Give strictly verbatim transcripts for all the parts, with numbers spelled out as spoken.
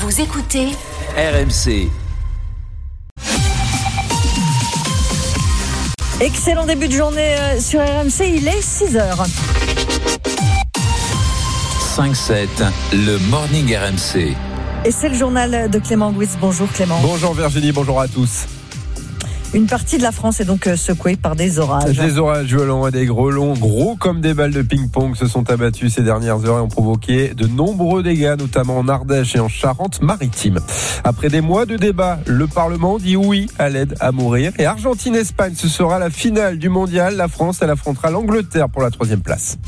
Vous écoutez R M C. Excellent début de journée sur R M C, il est six heures. cinq sept, le Morning R M C. Et c'est le journal de Clément Gouis. Bonjour Clément. Bonjour Virginie, bonjour à tous. Une partie de la France est donc secouée par des orages. Des orages violents et des grêlons gros comme des balles de ping-pong se sont abattus ces dernières heures et ont provoqué de nombreux dégâts, notamment en Ardèche et en Charente-Maritime. Après des mois de débats, le Parlement dit oui à l'aide à mourir. Et Argentine-Espagne, ce sera la finale du mondial. La France, elle affrontera l'Angleterre pour la troisième place.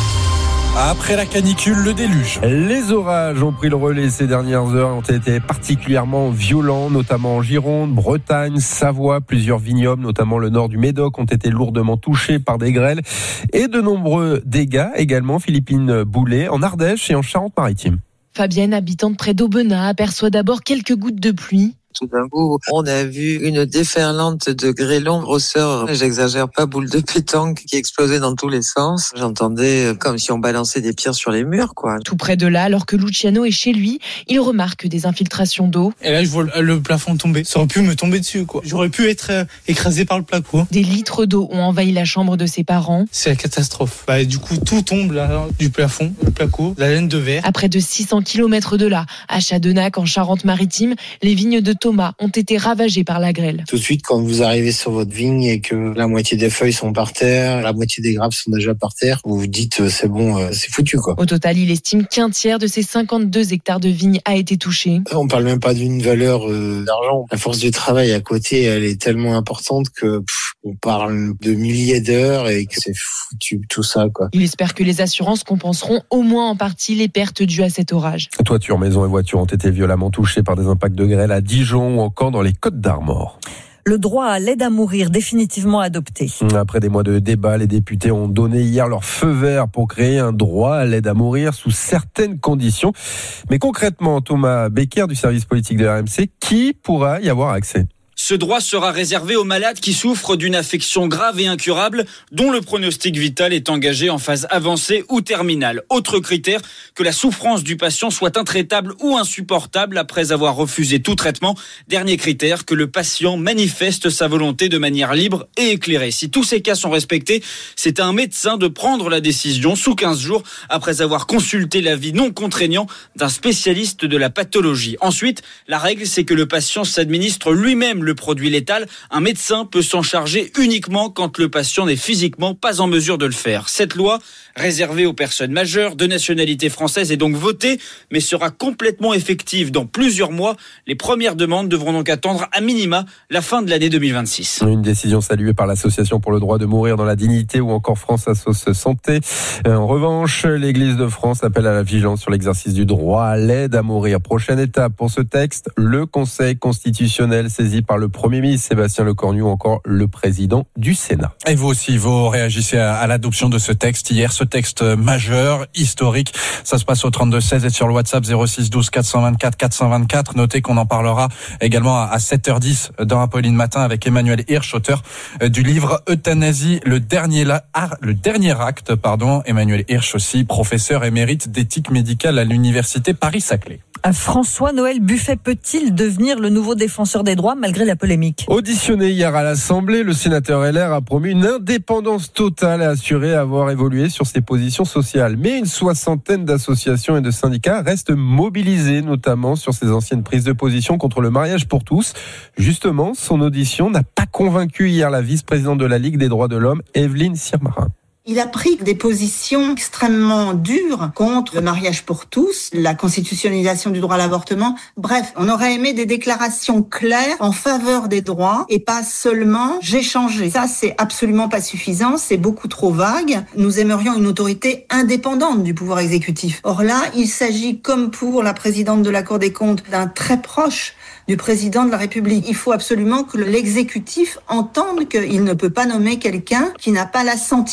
Après la canicule, le déluge. Les orages ont pris le relais ces dernières heures, ont été particulièrement violents, notamment en Gironde, Bretagne, Savoie. Plusieurs vignobles, notamment le nord du Médoc, ont été lourdement touchés par des grêles. Et de nombreux dégâts également, Philippine Boulet, en Ardèche et en Charente-Maritime. Fabienne, habitante près d'Aubenas, aperçoit d'abord quelques gouttes de pluie. Tout d'un coup, on a vu une déferlante de grêlons, grosseur, j'exagère pas, boule de pétanque qui explosait dans tous les sens. J'entendais comme si on balançait des pierres sur les murs, quoi. Tout près de là, alors que Luciano est chez lui, il remarque des infiltrations d'eau. Et là, je vois le plafond tomber. Ça aurait pu me tomber dessus, quoi. J'aurais pu être écrasé par le placo. Des litres d'eau ont envahi la chambre de ses parents. C'est la catastrophe. Bah, du coup, tout tombe là, du plafond, le placo, la laine de verre. À près de six cents kilomètres de là, à Chadenac, en Charente-Maritime, les vignes de Thomas ont été ravagées par la grêle. Tout de suite, quand vous arrivez sur votre vigne et que la moitié des feuilles sont par terre, la moitié des grappes sont déjà par terre, vous vous dites c'est bon, c'est foutu, quoi. Au total, il estime qu'un tiers de ses cinquante-deux hectares de vignes a été touché. On parle même pas d'une valeur euh, d'argent. La force du travail à côté, elle est tellement importante que pff, on parle de milliers d'heures et que c'est foutu tout ça, quoi. Il espère que les assurances compenseront au moins en partie les pertes dues à cet orage. Toitures, maisons et voitures ont été violemment touchées par des impacts de grêle à Dijon ou encore dans les Côtes-d'Armor. Le droit à l'aide à mourir définitivement adopté. Après des mois de débats, les députés ont donné hier leur feu vert pour créer un droit à l'aide à mourir sous certaines conditions. Mais concrètement, Thomas Becker du service politique de R M C, qui pourra y avoir accès ? Ce droit sera réservé aux malades qui souffrent d'une affection grave et incurable, dont le pronostic vital est engagé en phase avancée ou terminale. Autre critère, que la souffrance du patient soit intraitable ou insupportable après avoir refusé tout traitement. Dernier critère, que le patient manifeste sa volonté de manière libre et éclairée. Si tous ces cas sont respectés, c'est à un médecin de prendre la décision sous quinze jours après avoir consulté l'avis non contraignant d'un spécialiste de la pathologie. Ensuite, la règle, c'est que le patient s'administre lui-même le produit létal. Un médecin peut s'en charger uniquement quand le patient n'est physiquement pas en mesure de le faire. Cette loi, réservée aux personnes majeures de nationalité française, est donc votée, mais sera complètement effective dans plusieurs mois. Les premières demandes devront donc attendre à minima la fin de l'année deux mille vingt-six. Une décision saluée par l'Association pour le droit de mourir dans la dignité ou encore France Assos Santé. En revanche, l'Église de France appelle à la vigilance sur l'exercice du droit à l'aide à mourir. Prochaine étape pour ce texte, le Conseil constitutionnel saisi par le Premier ministre Sébastien Lecornu ou encore le président du Sénat. Et vous aussi, vous réagissez à, à l'adoption de ce texte hier, ce texte majeur, historique. Ça se passe au trente-deux seize et sur le WhatsApp zéro six douze quatre cent vingt-quatre quatre cent vingt-quatre. Notez qu'on en parlera également à sept heures dix dans Apolline Matin avec Emmanuel Hirsch, auteur du livre Euthanasie, le dernier, la, le dernier acte. Pardon. Emmanuel Hirsch aussi, professeur émérite d'éthique médicale à l'université Paris-Saclay. François-Noël Buffet peut-il devenir le nouveau défenseur des droits malgré la polémique ? Auditionné hier à l'Assemblée, le sénateur L R a promis une indépendance totale et assuré avoir évolué sur ses positions sociales. Mais une soixantaine d'associations et de syndicats restent mobilisés, notamment sur ses anciennes prises de position contre le mariage pour tous. Justement, son audition n'a pas convaincu hier la vice-présidente de la Ligue des droits de l'homme, Evelyne Sirmarin. Il a pris des positions extrêmement dures contre le mariage pour tous, la constitutionnalisation du droit à l'avortement. Bref, on aurait aimé des déclarations claires en faveur des droits et pas seulement « j'ai changé ». Ça, c'est absolument pas suffisant, c'est beaucoup trop vague. Nous aimerions une autorité indépendante du pouvoir exécutif. Or là, il s'agit, comme pour la présidente de la Cour des comptes, d'un très proche du président de la République. Il faut absolument que l'exécutif entende qu'il ne peut pas nommer quelqu'un qui n'a pas l'assentiment de la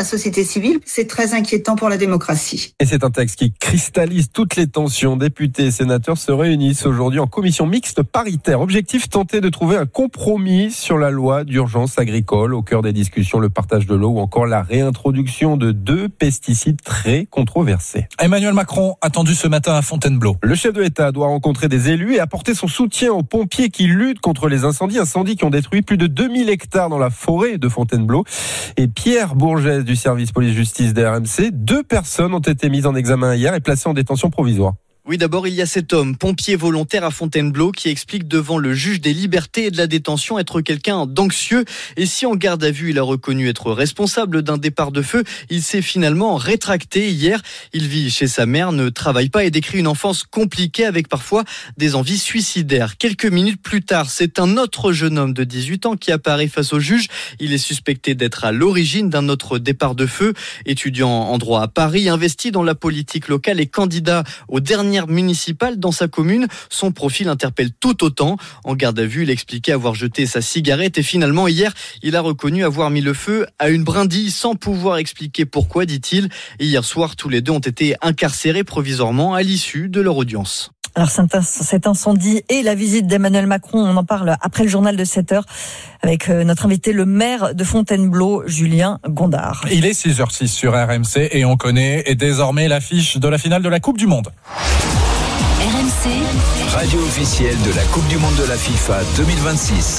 société civile. C'est très inquiétant pour la démocratie. Et c'est un texte qui cristallise toutes les tensions. Députés et sénateurs se réunissent aujourd'hui en commission mixte paritaire. Objectif, tenter de trouver un compromis sur la loi d'urgence agricole. Au cœur des discussions, le partage de l'eau ou encore la réintroduction de deux pesticides très controversés. Emmanuel Macron attendu ce matin à Fontainebleau. Le chef de l'État doit rencontrer des élus et apporter son soutien aux pompiers qui luttent contre les incendies. Incendies qui ont détruit plus de deux mille hectares dans la forêt de Fontainebleau. Et Pierre Bourgès du service police-justice des R M C. Deux personnes ont été mises en examen hier et placées en détention provisoire. Oui, d'abord, il y a cet homme, pompier volontaire à Fontainebleau, qui explique devant le juge des libertés et de la détention être quelqu'un d'anxieux. Et si en garde à vue, il a reconnu être responsable d'un départ de feu, il s'est finalement rétracté hier. Il vit chez sa mère, ne travaille pas et décrit une enfance compliquée avec parfois des envies suicidaires. Quelques minutes plus tard, c'est un autre jeune homme de dix-huit ans qui apparaît face au juge. Il est suspecté d'être à l'origine d'un autre départ de feu. Étudiant en droit à Paris, investi dans la politique locale et candidat au dernier municipal dans sa commune, son profil interpelle tout autant. En garde à vue, il expliquait avoir jeté sa cigarette et finalement hier, il a reconnu avoir mis le feu à une brindille sans pouvoir expliquer pourquoi, dit-il. Et hier soir, tous les deux ont été incarcérés provisoirement à l'issue de leur audience. Alors cet incendie et la visite d'Emmanuel Macron, on en parle après le journal de sept heures avec notre invité, le maire de Fontainebleau, Julien Gondard. Il est six heures six sur R M C et on connaît désormais l'affiche de la finale de la Coupe du Monde. R M C, radio officielle de la Coupe du Monde de la FIFA deux mille vingt-six.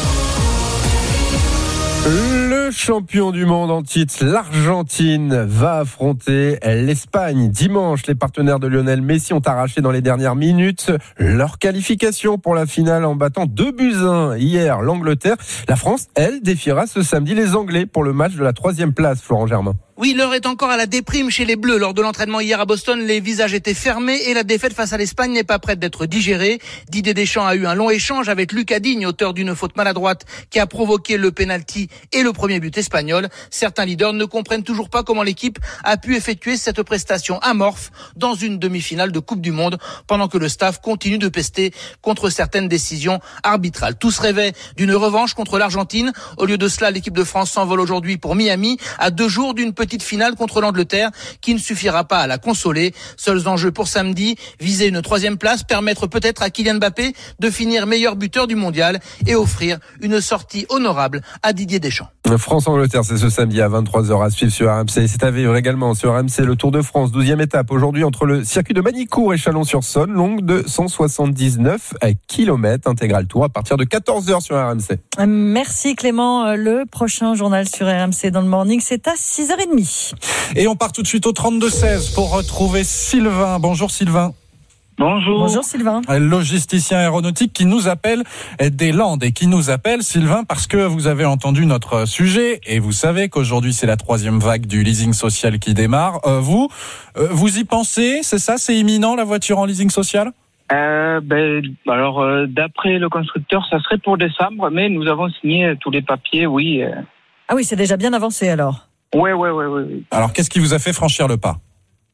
Le champion du monde en titre, l'Argentine, va affronter l'Espagne. Dimanche, les partenaires de Lionel Messi ont arraché dans les dernières minutes leur qualification pour la finale en battant deux buts à un hier l'Angleterre. La France, elle, défiera ce samedi les Anglais pour le match de la troisième place, Florent Germain. Oui, l'heure est encore à la déprime chez les Bleus. Lors de l'entraînement hier à Boston, les visages étaient fermés et la défaite face à l'Espagne n'est pas prête d'être digérée. Didier Deschamps a eu un long échange avec Lucas Digne, auteur d'une faute maladroite qui a provoqué le pénalty et le premier but espagnol. Certains leaders ne comprennent toujours pas comment l'équipe a pu effectuer cette prestation amorphe dans une demi-finale de Coupe du Monde pendant que le staff continue de pester contre certaines décisions arbitrales. Tous rêvaient d'une revanche contre l'Argentine. Au lieu de cela, l'équipe de France s'envole aujourd'hui pour Miami à deux jours d'une petite finale contre l'Angleterre qui ne suffira pas à la consoler. Seuls enjeux pour samedi, viser une troisième place, permettre peut-être à Kylian Mbappé de finir meilleur buteur du mondial et offrir une sortie honorable à Didier Deschamps. France-Angleterre, c'est ce samedi à vingt-trois heures à suivre sur R M C. C'est à vivre également sur R M C le Tour de France, douzième étape aujourd'hui entre le circuit de Magny-Cours et Chalon-sur-Saône, longue de cent soixante-dix-neuf kilomètres, intégral tour à partir de quatorze heures sur R M C. Merci Clément. Le prochain journal sur R M C dans le morning, c'est à six heures trente. Et on part tout de suite au trente-deux seize pour retrouver Sylvain. Bonjour Sylvain. Bonjour. Bonjour Sylvain. Logisticien aéronautique qui nous appelle des Landes et qui nous appelle Sylvain parce que vous avez entendu notre sujet et vous savez qu'aujourd'hui c'est la troisième vague du leasing social qui démarre. Euh, vous, euh, vous y pensez? C'est ça, c'est imminent la voiture en leasing social? Euh, ben, alors, euh, d'après le constructeur, ça serait pour décembre, mais nous avons signé tous les papiers, oui. Euh... Ah oui, c'est déjà bien avancé alors. Ouais, ouais, ouais, ouais. ouais. Alors, qu'est-ce qui vous a fait franchir le pas?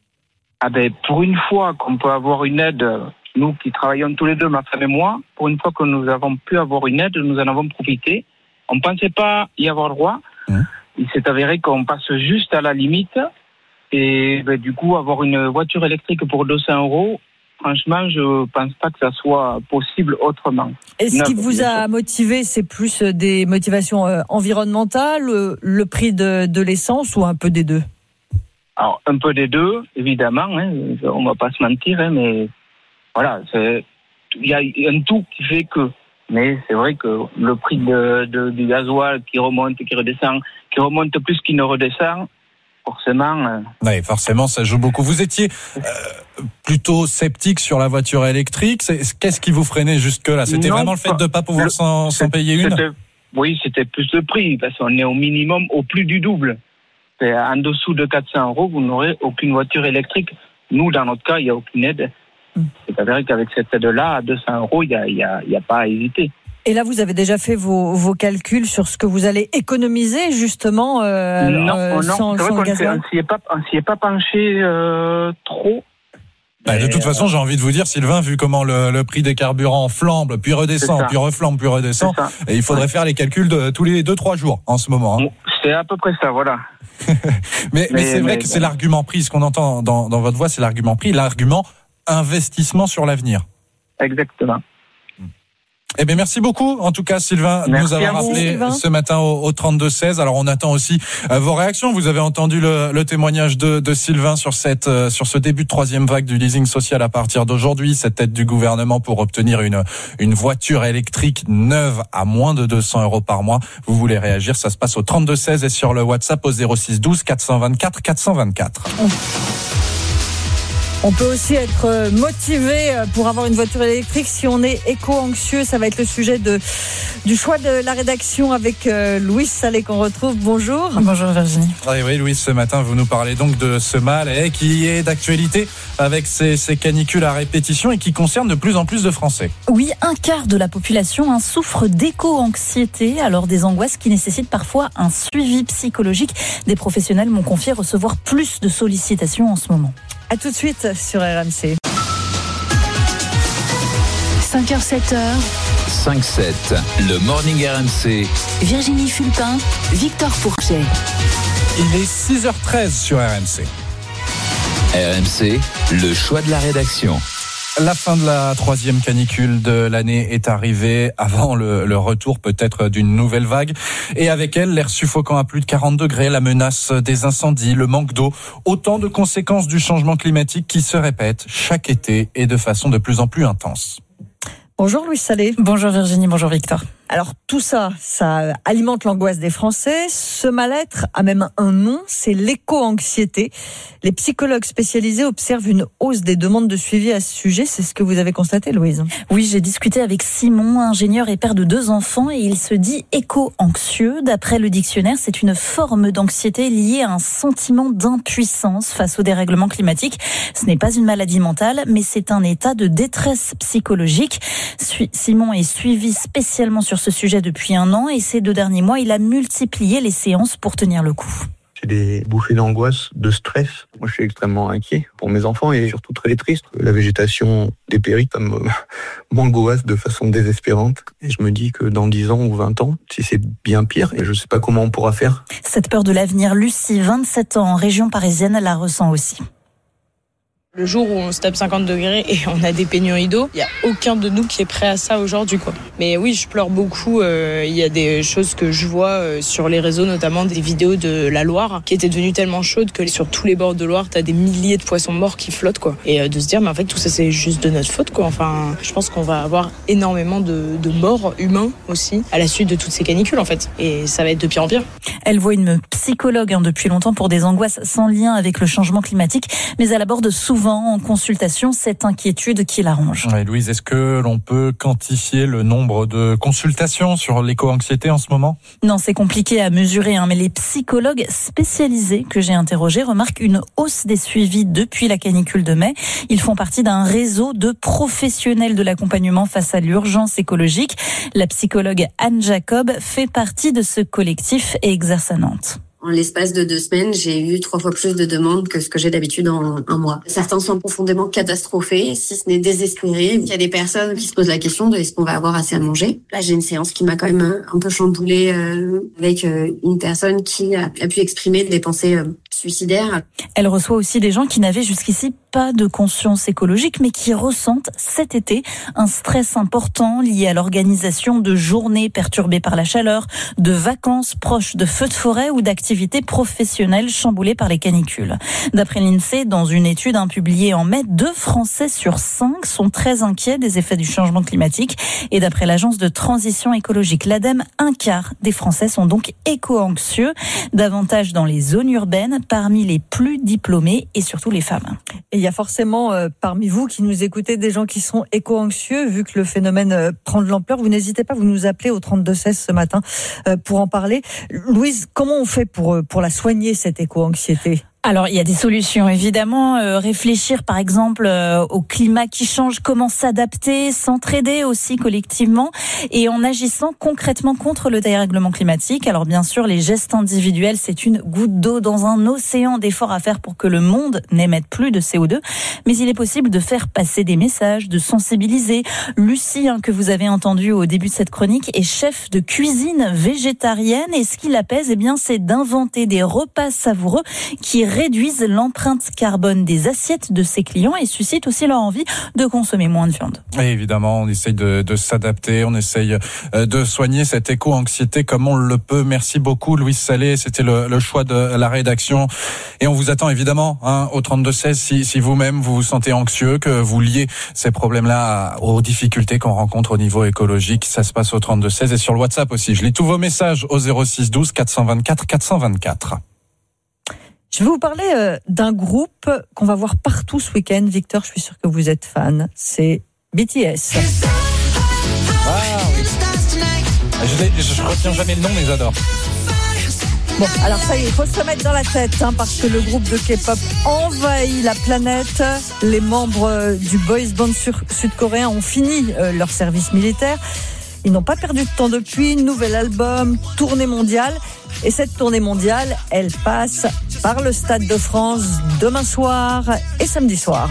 Ah ben, pour une fois qu'on peut avoir une aide, nous qui travaillons tous les deux, ma femme et moi, pour une fois que nous avons pu avoir une aide, nous en avons profité. On ne pensait pas y avoir droit. Mmh. Il s'est avéré qu'on passe juste à la limite. Et ben, du coup, avoir une voiture électrique pour deux cents euros, franchement, je pense pas que ça soit possible autrement. Et ce qui vous a motivé, c'est plus des motivations environnementales, le prix de, de l'essence ou un peu des deux? Alors, un peu des deux, évidemment, hein, on va pas se mentir, hein, mais voilà, c'est, il y a un tout qui fait que, mais c'est vrai que le prix de, de, du gasoil qui remonte, qui redescend, qui remonte plus qu'il ne redescend, forcément. Euh... Oui, forcément, ça joue beaucoup. Vous étiez euh, plutôt sceptique sur la voiture électrique. C'est, qu'est-ce qui vous freinait jusque-là? C'était non, vraiment le fait de ne pas pouvoir le, s'en, s'en payer une? c'était, Oui, c'était plus le prix, parce qu'on est au minimum au plus du double. C'est en dessous de quatre cents euros, vous n'aurez aucune voiture électrique. Nous, dans notre cas, il n'y a aucune aide. Mmh. C'est vrai qu'avec cette aide-là, à deux cents euros, il n'y a, y a, y a pas à hésiter. Et là, vous avez déjà fait vos, vos calculs sur ce que vous allez économiser, justement, euh, non, euh, non, sans, c'est sans vrai le gasoil? On s'y est pas, on s'y est pas penché euh, trop. Bah, de toute façon, j'ai envie de vous dire, Sylvain, vu comment le, le prix des carburants flambe, puis redescend, puis reflambe, puis redescend, et il faudrait ouais. faire les calculs de tous les deux trois jours en ce moment. Hein. C'est à peu près ça, voilà. mais, mais, mais c'est vrai mais, que bon. c'est l'argument pris, ce qu'on entend dans, dans votre voix, c'est l'argument pris, l'argument investissement sur l'avenir. Exactement. Eh bien, merci beaucoup, en tout cas, Sylvain, de nous avoir rappelé Sylvain. ce matin au, au trente-deux seize. Alors, on attend aussi euh, vos réactions. Vous avez entendu le, le témoignage de, de Sylvain sur cette, euh, sur ce début de troisième vague du leasing social à partir d'aujourd'hui. Cette aide du gouvernement pour obtenir une, une voiture électrique neuve à moins de deux cents euros par mois. Vous voulez réagir? Ça se passe au trente-deux seize et sur le WhatsApp au zéro six douze quatre cent vingt-quatre quatre cent vingt-quatre. Oh. On peut aussi être motivé pour avoir une voiture électrique si on est éco-anxieux. Ça va être le sujet de, du choix de la rédaction avec euh, Louise Salé qu'on retrouve. Bonjour. Bonjour Virginie. Oui, oui, Louise, ce matin, vous nous parlez donc de ce mal eh, qui est d'actualité avec ces, ces canicules à répétition et qui concerne de plus en plus de Français. Oui, un quart de la population hein, souffre d'éco-anxiété, alors des angoisses qui nécessitent parfois un suivi psychologique. Des professionnels m'ont confié recevoir plus de sollicitations en ce moment. À tout de suite sur R M C. cinq heures sept heures. cinq sept, le Morning R M C. Virginie Fulpin, Victor Pourchet. Il est six heures treize sur R M C. R M C, le choix de la rédaction. La fin de la troisième canicule de l'année est arrivée avant le, le retour peut-être d'une nouvelle vague. Et avec elle, l'air suffocant à plus de quarante degrés, la menace des incendies, le manque d'eau. Autant de conséquences du changement climatique qui se répètent chaque été et de façon de plus en plus intense. Bonjour Louise Salé. Bonjour Virginie, bonjour Victor. Alors tout ça, ça alimente l'angoisse des Français. Ce mal-être a même un nom, c'est l'éco-anxiété. Les psychologues spécialisés observent une hausse des demandes de suivi à ce sujet. C'est ce que vous avez constaté, Louise? Oui, j'ai discuté avec Simon, ingénieur et père de deux enfants, et il se dit éco-anxieux. D'après le dictionnaire, c'est une forme d'anxiété liée à un sentiment d'impuissance face au dérèglement climatique. Ce n'est pas une maladie mentale, mais c'est un état de détresse psychologique. Simon est suivi spécialement sur ce sujet depuis un an et ces deux derniers mois, il a multiplié les séances pour tenir le coup. J'ai des bouffées d'angoisse, de stress. Moi, je suis extrêmement inquiet pour mes enfants et surtout très triste. La végétation dépérit, ça me, m'angoisse de façon désespérante. Et je me dis que dans dix ans ou vingt ans, si c'est bien pire, et je ne sais pas comment on pourra faire. Cette peur de l'avenir, Lucie, vingt-sept ans, en région parisienne, la ressent aussi. Le jour où on se tape cinquante degrés et on a des pénuries d'eau, il n'y a aucun de nous qui est prêt à ça aujourd'hui, quoi. Mais oui, je pleure beaucoup. Il euh, y a des choses que je vois euh, sur les réseaux, notamment des vidéos de la Loire, qui étaient devenues tellement chaudes que sur tous les bords de Loire, t'as des milliers de poissons morts qui flottent, quoi. Et euh, de se dire, mais en fait, tout ça, c'est juste de notre faute, quoi. Enfin, je pense qu'on va avoir énormément de, de morts humains aussi à la suite de toutes ces canicules, en fait. Et ça va être de pire en pire. Elle voit une psychologue hein, depuis longtemps pour des angoisses sans lien avec le changement climatique, mais elle aborde souvent en consultation cette inquiétude qui l'arrange. Ouais, Louise, est-ce que l'on peut quantifier le nombre de consultations sur l'éco-anxiété en ce moment? Non, c'est compliqué à mesurer, hein, mais les psychologues spécialisés que j'ai interrogés remarquent une hausse des suivis depuis la canicule de mai. Ils font partie d'un réseau de professionnels de l'accompagnement face à l'urgence écologique. La psychologue Anne Jacob fait partie de ce collectif et exerce à Nantes. En l'espace de deux semaines, j'ai eu trois fois plus de demandes que ce que j'ai d'habitude en un mois. Certains sont profondément catastrophés, si ce n'est désespérés. Il y a des personnes qui se posent la question de est-ce qu'on va avoir assez à manger. Là, j'ai une séance qui m'a quand même un peu chamboulée euh, avec euh, une personne qui a, a pu exprimer des pensées euh, suicidaires. Elle reçoit aussi des gens qui n'avaient jusqu'ici pas de conscience écologique, mais qui ressentent cet été un stress important lié à l'organisation de journées perturbées par la chaleur, de vacances proches de feux de forêt ou d'activités professionnelles chamboulées par les canicules. D'après l'INSEE, dans une étude hein, publiée en mai, deux Français sur cinq sont très inquiets des effets du changement climatique. Et d'après l'agence de transition écologique, l'ADEME, un quart des Français sont donc éco-anxieux, davantage dans les zones urbaines, parmi les plus diplômés et surtout les femmes. Et il y a forcément euh, parmi vous qui nous écoutez des gens qui sont éco-anxieux, vu que le phénomène euh, prend de l'ampleur. Vous n'hésitez pas, vous nous appelez au trente-deux seize ce matin euh, pour en parler. Louise, comment on fait pour, euh, pour la soigner, cette éco-anxiété ? Alors, il y a des solutions, évidemment. Euh, réfléchir, par exemple, euh, au climat qui change, comment s'adapter, s'entraider aussi collectivement et en agissant concrètement contre le dérèglement climatique. Alors, bien sûr, les gestes individuels, c'est une goutte d'eau dans un océan d'efforts à faire pour que le monde n'émette plus de C O deux. Mais il est possible de faire passer des messages, de sensibiliser. Lucie, hein, que vous avez entendu au début de cette chronique, est chef de cuisine végétarienne. Et ce qui l'apaise, eh bien, c'est d'inventer des repas savoureux qui réduisent l'empreinte carbone des assiettes de ses clients et suscitent aussi leur envie de consommer moins de viande. Et évidemment, on essaye de, de s'adapter, on essaye de soigner cette éco-anxiété comme on le peut. Merci beaucoup, Louise Salé. C'était le, le choix de la rédaction. Et on vous attend évidemment hein, au trente-deux seize si, si vous-même vous vous sentez anxieux, que vous liez ces problèmes-là aux difficultés qu'on rencontre au niveau écologique. Ça se passe au trente-deux seize et sur le WhatsApp aussi. Je lis tous vos messages au zéro six douze quatre cent vingt-quatre quatre cent vingt-quatre. Je vais vous parler euh, d'un groupe qu'on va voir partout ce week-end. Victor, je suis sûr que vous êtes fan. C'est B T S. Ah oui. Je, l'ai, je retiens jamais le nom, mais j'adore. Bon, alors ça y est, il faut se remettre dans la tête, hein, parce que le groupe de K-pop envahit la planète. Les membres euh, du boys band sur- sud-coréen ont fini euh, leur service militaire. Ils n'ont pas perdu de temps depuis. Nouvel album, tournée mondiale. Et cette tournée mondiale, elle passe par le Stade de France demain soir et samedi soir.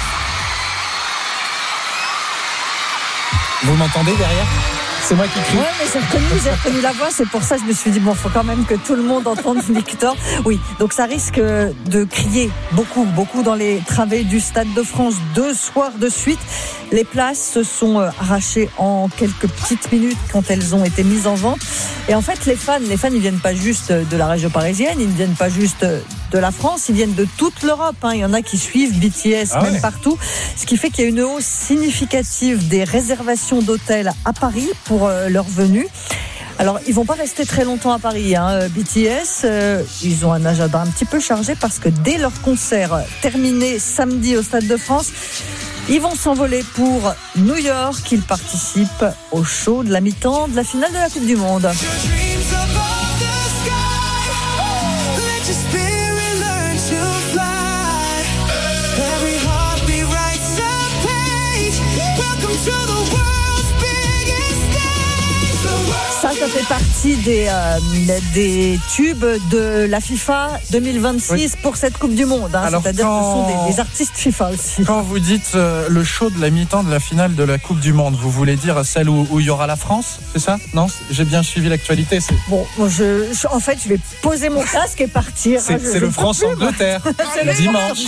Vous m'entendez derrière ? C'est moi qui crie. Ouais, mais j'ai reconnu, j'ai reconnu la voix. C'est pour ça que je me suis dit, bon, faut quand même que tout le monde entende Victor. Oui, donc ça risque de crier beaucoup, beaucoup dans les travées du Stade de France deux soirs de suite. Les places se sont arrachées en quelques petites minutes quand elles ont été mises en vente. Et en fait, les fans, les fans, ils viennent pas juste de la région parisienne, ils ne viennent pas juste de la France, ils viennent de toute l'Europe. Hein. Il y en a qui suivent B T S ah même ouais. partout. Ce qui fait qu'il y a une hausse significative des réservations d'hôtels à Paris pour euh, leur venue. Alors, ils vont pas rester très longtemps à Paris, hein, B T S. Euh, ils ont un agenda un petit peu chargé parce que dès leur concert terminé samedi au Stade de France, ils vont s'envoler pour New York. Ils participent au show de la mi-temps de la finale de la Coupe du Monde. Ça, ça fait partie des, euh, des tubes de la FIFA deux mille vingt-six oui. pour cette Coupe du Monde. Hein. Alors c'est-à-dire quand... que ce sont des, des artistes FIFA aussi. Quand vous dites euh, le show de la mi-temps de la finale de la Coupe du Monde, vous voulez dire celle où, où il y aura la France, c'est ça ? Non ? J'ai bien suivi l'actualité. C'est... Bon, je, je, en fait, je vais poser mon casque et partir. C'est, hein, c'est le France-Angleterre, le dimanche.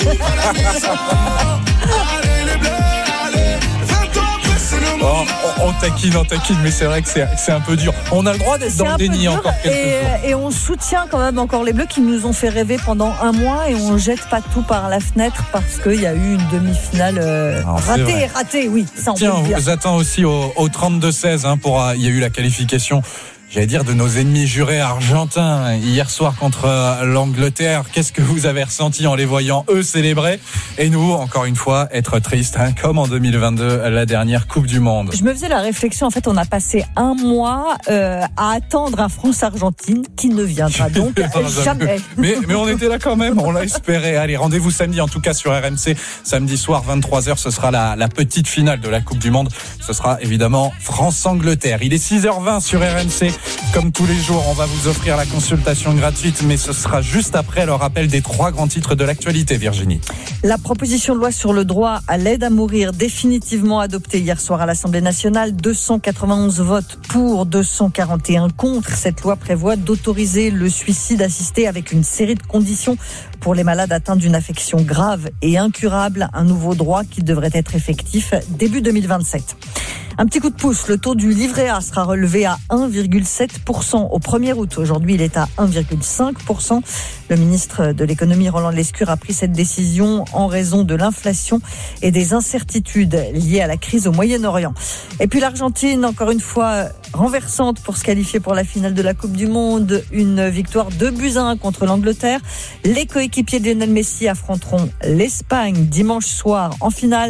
Oh, on, on taquine, on taquine, mais c'est vrai que c'est, c'est un peu dur. On a le droit d'être c'est dans le déni encore quelques et, jours. Et on soutient quand même encore les Bleus qui nous ont fait rêver pendant un mois et on jette pas tout par la fenêtre parce qu'il y a eu une demi-finale euh, Alors, ratée, ratée, oui. Ça, on Tiens, peut on le dire. vous attend aussi au, au trente-deux seize. Hein, pour, il y a eu la qualification. J'allais dire de nos ennemis jurés argentins hier soir contre l'Angleterre. Qu'est-ce que vous avez ressenti en les voyant eux célébrer et nous, encore une fois, être tristes, hein, comme en deux mille vingt-deux, la dernière Coupe du Monde. Je me faisais la réflexion, en fait, on a passé un mois euh, à attendre un France-Argentine qui ne viendra donc jamais. Mais, mais on était là quand même, on l'a espéré. Allez, rendez-vous samedi, en tout cas sur R M C. Samedi soir, vingt-trois heures, ce sera la, la petite finale de la Coupe du Monde. Ce sera évidemment France-Angleterre. Il est six heures vingt sur R M C. Comme tous les jours, on va vous offrir la consultation gratuite, mais ce sera juste après le rappel des trois grands titres de l'actualité, Virginie. La proposition de loi sur le droit à l'aide à mourir, définitivement adoptée hier soir à l'Assemblée nationale, deux cent quatre-vingt-onze votes pour, deux cent quarante et un contre. Cette loi prévoit d'autoriser le suicide assisté avec une série de conditions pour les malades atteints d'une affection grave et incurable. Un nouveau droit qui devrait être effectif début deux mille vingt-sept. Un petit coup de pouce, le taux du livret A sera relevé à un virgule sept pour cent au premier août. Aujourd'hui, il est à un virgule cinq pour cent. Le ministre de l'économie, Roland Lescure, a pris cette décision en raison de l'inflation et des incertitudes liées à la crise au Moyen-Orient. Et puis l'Argentine, encore une fois, renversante pour se qualifier pour la finale de la Coupe du Monde. Une victoire deux buts à un contre l'Angleterre. Les coéquipiers de Lionel Messi affronteront l'Espagne dimanche soir en finale.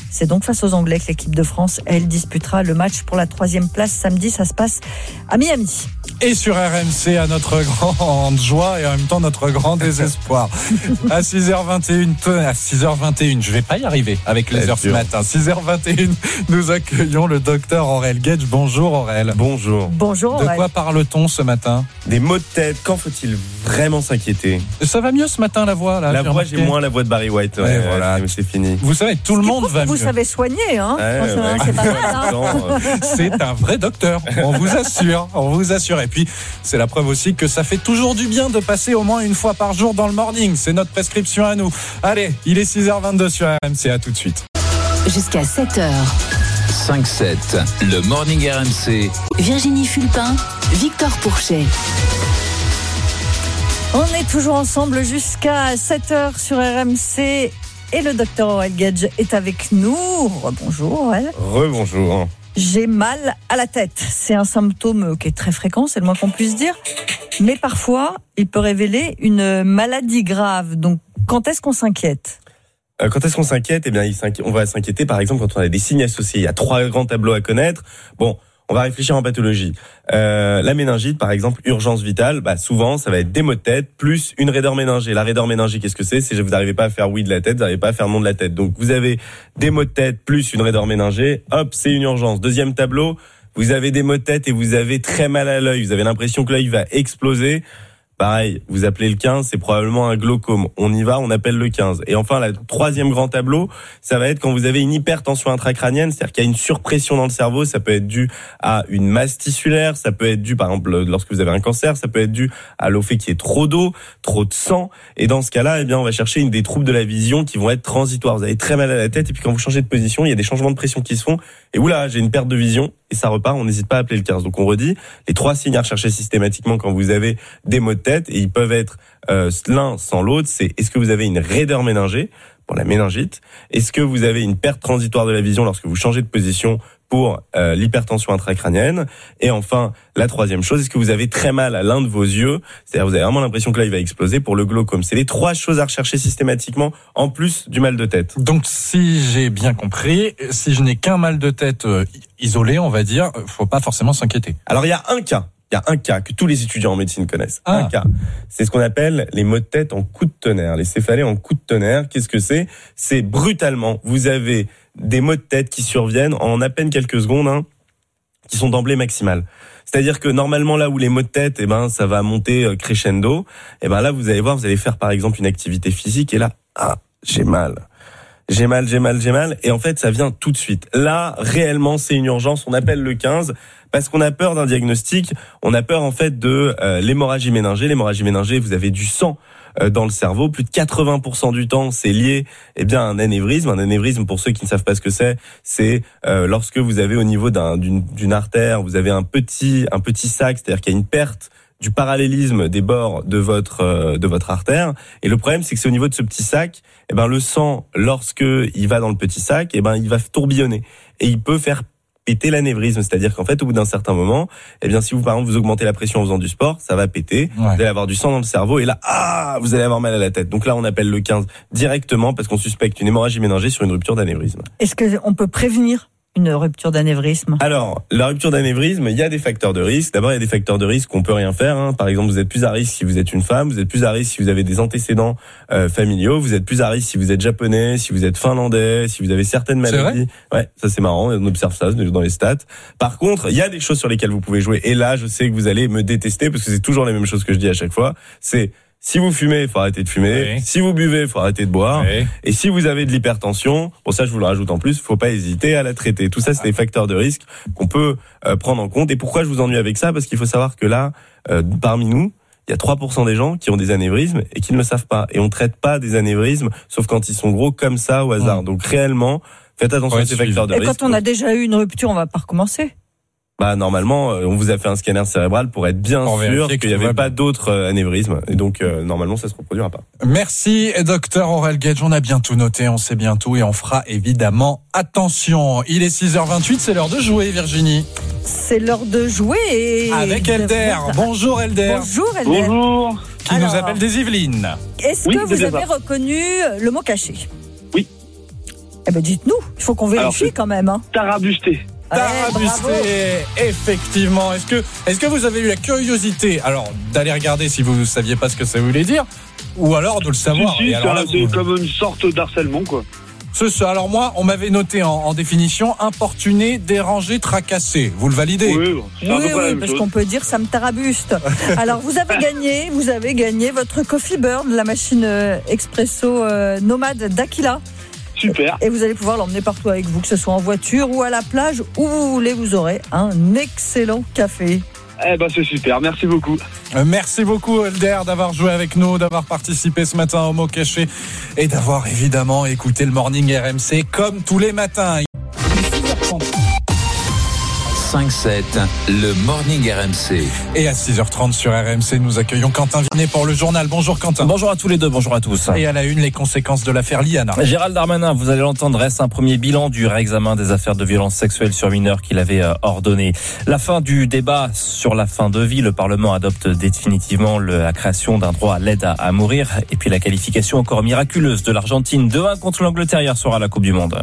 C'est donc face aux Anglais que l'équipe de France, elle, disputera le match pour la troisième place samedi. Ça se passe à Miami. Et sur R M C, à notre grande joie et en même temps notre grand désespoir. À six heures vingt et une, à six heures vingt et une, je vais pas y arriver avec les heures ce matin. six heures vingt et une, nous accueillons le docteur Aurel Gage. Bonjour Aurel. Bonjour. Bonjour Aurel. De quoi parle-t-on ce matin? Des maux de tête. Quand faut-il vraiment s'inquiéter? Ça va mieux ce matin la voix là? La voix, j'ai moins la voix de Barry White. Ouais, ouais, voilà, c'est, c'est fini. Vous savez, tout le monde va mieux. Vous savez soigner, hein? Ouais, ouais, c'est pas mal, hein? C'est un vrai docteur. On vous assure. On vous assure. Et puis, c'est la preuve aussi que ça fait toujours du bien de passer au moins une fois par jour dans le morning. C'est notre prescription à nous. Allez, il est six heures vingt-deux sur R M C. À tout de suite. Jusqu'à sept heures. cinq sept, le morning R M C. Virginie Fulpin, Victor Pourchet. On est toujours ensemble jusqu'à sept heures sur R M C et le docteur Aurel Gage est avec nous. Bonjour Aurel. Rebonjour. J'ai mal à la tête. C'est un symptôme qui est très fréquent, c'est le moins qu'on puisse dire. Mais parfois, il peut révéler une maladie grave. Donc, quand est-ce qu'on s'inquiète ? euh, Quand est-ce qu'on s'inquiète ? Eh bien, il s'inquiète, on va s'inquiéter, par exemple, quand on a des signes associés. Il y a trois grands tableaux à connaître. Bon, on va réfléchir en pathologie. Euh, la méningite, par exemple, urgence vitale, bah souvent, ça va être des maux de tête plus une raideur méningée. La raideur méningée, qu'est-ce que c'est ? C'est que vous n'arrivez pas à faire oui de la tête, vous n'arrivez pas à faire non de la tête. Donc, vous avez des maux de tête plus une raideur méningée. Hop, c'est une urgence. Deuxième tableau, vous avez des maux de tête et vous avez très mal à l'œil. Vous avez l'impression que l'œil va exploser. Pareil, vous appelez le quinze, c'est probablement un glaucome. On y va, on appelle le quinze. Et enfin, le troisième grand tableau, ça va être quand vous avez une hypertension intracrânienne, c'est-à-dire qu'il y a une surpression dans le cerveau. Ça peut être dû à une masse tissulaire, ça peut être dû, par exemple, lorsque vous avez un cancer, ça peut être dû à l'au fait qu'il y ait trop d'eau, trop de sang. Et dans ce cas-là, eh bien, on va chercher une des troubles de la vision qui vont être transitoires. Vous avez très mal à la tête et puis quand vous changez de position, il y a des changements de pression qui se font. Et oula, j'ai une perte de vision. Et ça repart, on n'hésite pas à appeler le quinze. Donc on redit, les trois signes à rechercher systématiquement quand vous avez des maux de tête, et ils peuvent être euh, l'un sans l'autre, c'est est-ce que vous avez une raideur méningée pour la méningite ? Est-ce que vous avez une perte transitoire de la vision lorsque vous changez de position pour euh, l'hypertension intracrânienne ? Et enfin, la troisième chose, est-ce que vous avez très mal à l'un de vos yeux ? C'est-à-dire vous avez vraiment l'impression que l'œil va exploser pour le glaucome. C'est les trois choses à rechercher systématiquement, en plus du mal de tête. Donc si j'ai bien compris, si je n'ai qu'un mal de tête euh, isolé, on va dire, faut pas forcément s'inquiéter. Alors il y a un cas. Il y a un cas que tous les étudiants en médecine connaissent. Ah. Un cas. C'est ce qu'on appelle les maux de tête en coup de tonnerre. Les céphalées en coup de tonnerre. Qu'est-ce que c'est ? C'est brutalement, vous avez des maux de tête qui surviennent en à peine quelques secondes, hein, qui sont d'emblée maximales. C'est-à-dire que normalement, là où les maux de tête, eh ben, ça va monter crescendo, eh ben, là, vous allez voir, vous allez faire, par exemple, une activité physique et là, ah, j'ai mal. J'ai mal, j'ai mal, j'ai mal. Et en fait, ça vient tout de suite. Là, réellement, c'est une urgence. On appelle le quinze parce qu'on a peur d'un diagnostic. On a peur, en fait, de euh, l'hémorragie méningée. L'hémorragie méningée, vous avez du sang euh, dans le cerveau. Plus de quatre-vingts pour cent du temps, c'est lié, eh bien, à un anévrisme. Un anévrisme, pour ceux qui ne savent pas ce que c'est, c'est euh, lorsque vous avez au niveau d'un, d'une, d'une artère, vous avez un petit, un petit sac, c'est-à-dire qu'il y a une perte du parallélisme des bords de votre euh, de votre artère. Et le problème, c'est que c'est au niveau de ce petit sac, eh ben le sang, lorsque il va dans le petit sac, eh ben il va tourbillonner et il peut faire péter l'anévrisme. C'est-à-dire qu'en fait, au bout d'un certain moment, eh bien si vous par exemple vous augmentez la pression en faisant du sport, ça va péter. Ouais. Vous allez avoir du sang dans le cerveau et là, ah, vous allez avoir mal à la tête. Donc là, on appelle le quinze directement parce qu'on suspecte une hémorragie méningée sur une rupture d'anévrisme. Est-ce que on peut prévenir une rupture d'anévrisme? Alors, la rupture d'anévrisme, il y a des facteurs de risque. D'abord, il y a des facteurs de risque qu'on peut rien faire. Hein. Par exemple, vous êtes plus à risque si vous êtes une femme, vous êtes plus à risque si vous avez des antécédents euh, familiaux, vous êtes plus à risque si vous êtes japonais, si vous êtes finlandais, si vous avez certaines maladies. Ouais, ça c'est marrant, on observe ça dans les stats. Par contre, il y a des choses sur lesquelles vous pouvez jouer. Et là, je sais que vous allez me détester parce que c'est toujours les mêmes choses que je dis à chaque fois. C'est si vous fumez, il faut arrêter de fumer. Oui. Si vous buvez, il faut arrêter de boire. Oui. Et si vous avez de l'hypertension, bon ça je vous le rajoute en plus, il faut pas hésiter à la traiter. Tout ça, c'est des facteurs de risque qu'on peut euh, prendre en compte. Et pourquoi je vous ennuie avec ça ? Parce qu'il faut savoir que là, euh, parmi nous, il y a trois pour cent des gens qui ont des anévrismes et qui ne le savent pas. Et on traite pas des anévrismes, sauf quand ils sont gros comme ça au hasard. Mmh. Donc réellement, faites attention ouais, à ces facteurs de et risque. Et quand on a déjà eu une rupture, on va pas recommencer. Bah normalement, on vous a fait un scanner cérébral pour être bien pour sûr qu'il n'y avait pas d'autres anévrismes. Et donc euh, normalement, ça se reproduira pas. Merci, docteur Aurel Gage. On a bien tout noté, on sait bien tout et on fera évidemment attention. Il est six heures vingt-huit, c'est l'heure de jouer, Virginie. C'est l'heure de jouer. Et... Avec Elder. Bonjour Elder. Bonjour Elder. Bonjour. Qui Alors, nous appelle des Yvelines. Est-ce oui, que vous avez reconnu le mot caché ? Oui. Eh ben dites-nous, il faut qu'on vérifie Alors, quand même. Hein. Tarabusté. Tarabusté, effectivement. Est-ce que, est-ce que vous avez eu la curiosité, alors, d'aller regarder si vous ne saviez pas ce que ça voulait dire, ou alors de le savoir? Si, si, Et alors là, c'est vous... comme une sorte d'harcèlement, quoi. C'est ça. Alors moi, on m'avait noté en, en définition importuné, dérangé, tracassé. Vous le validez? Oui, oui, oui parce qu'on peut dire ça me tarabuste. Alors vous avez gagné, vous avez gagné votre Coffee Bird, la machine euh, expresso euh, nomade d'Aquila. Super. Et vous allez pouvoir l'emmener partout avec vous, que ce soit en voiture ou à la plage, où vous voulez, vous aurez un excellent café. Eh ben c'est super, merci beaucoup. Merci beaucoup Elder d'avoir joué avec nous, d'avoir participé ce matin au mot caché et d'avoir évidemment écouté le Morning R M C comme tous les matins. cinq sept, le Morning R M C. Et à six heures trente sur R M C, nous accueillons Quentin Vinet pour le journal. Bonjour Quentin. Bonjour à tous les deux, bonjour à tous. Et à la une, les conséquences de l'affaire Liana. Gérald Darmanin, vous allez l'entendre, reste un premier bilan du réexamen des affaires de violences sexuelles sur mineurs qu'il avait ordonné. La fin du débat sur la fin de vie, le Parlement adopte définitivement la création d'un droit à l'aide à, à mourir. Et puis la qualification encore miraculeuse de l'Argentine deux un contre l'Angleterre hier soir à la Coupe du Monde.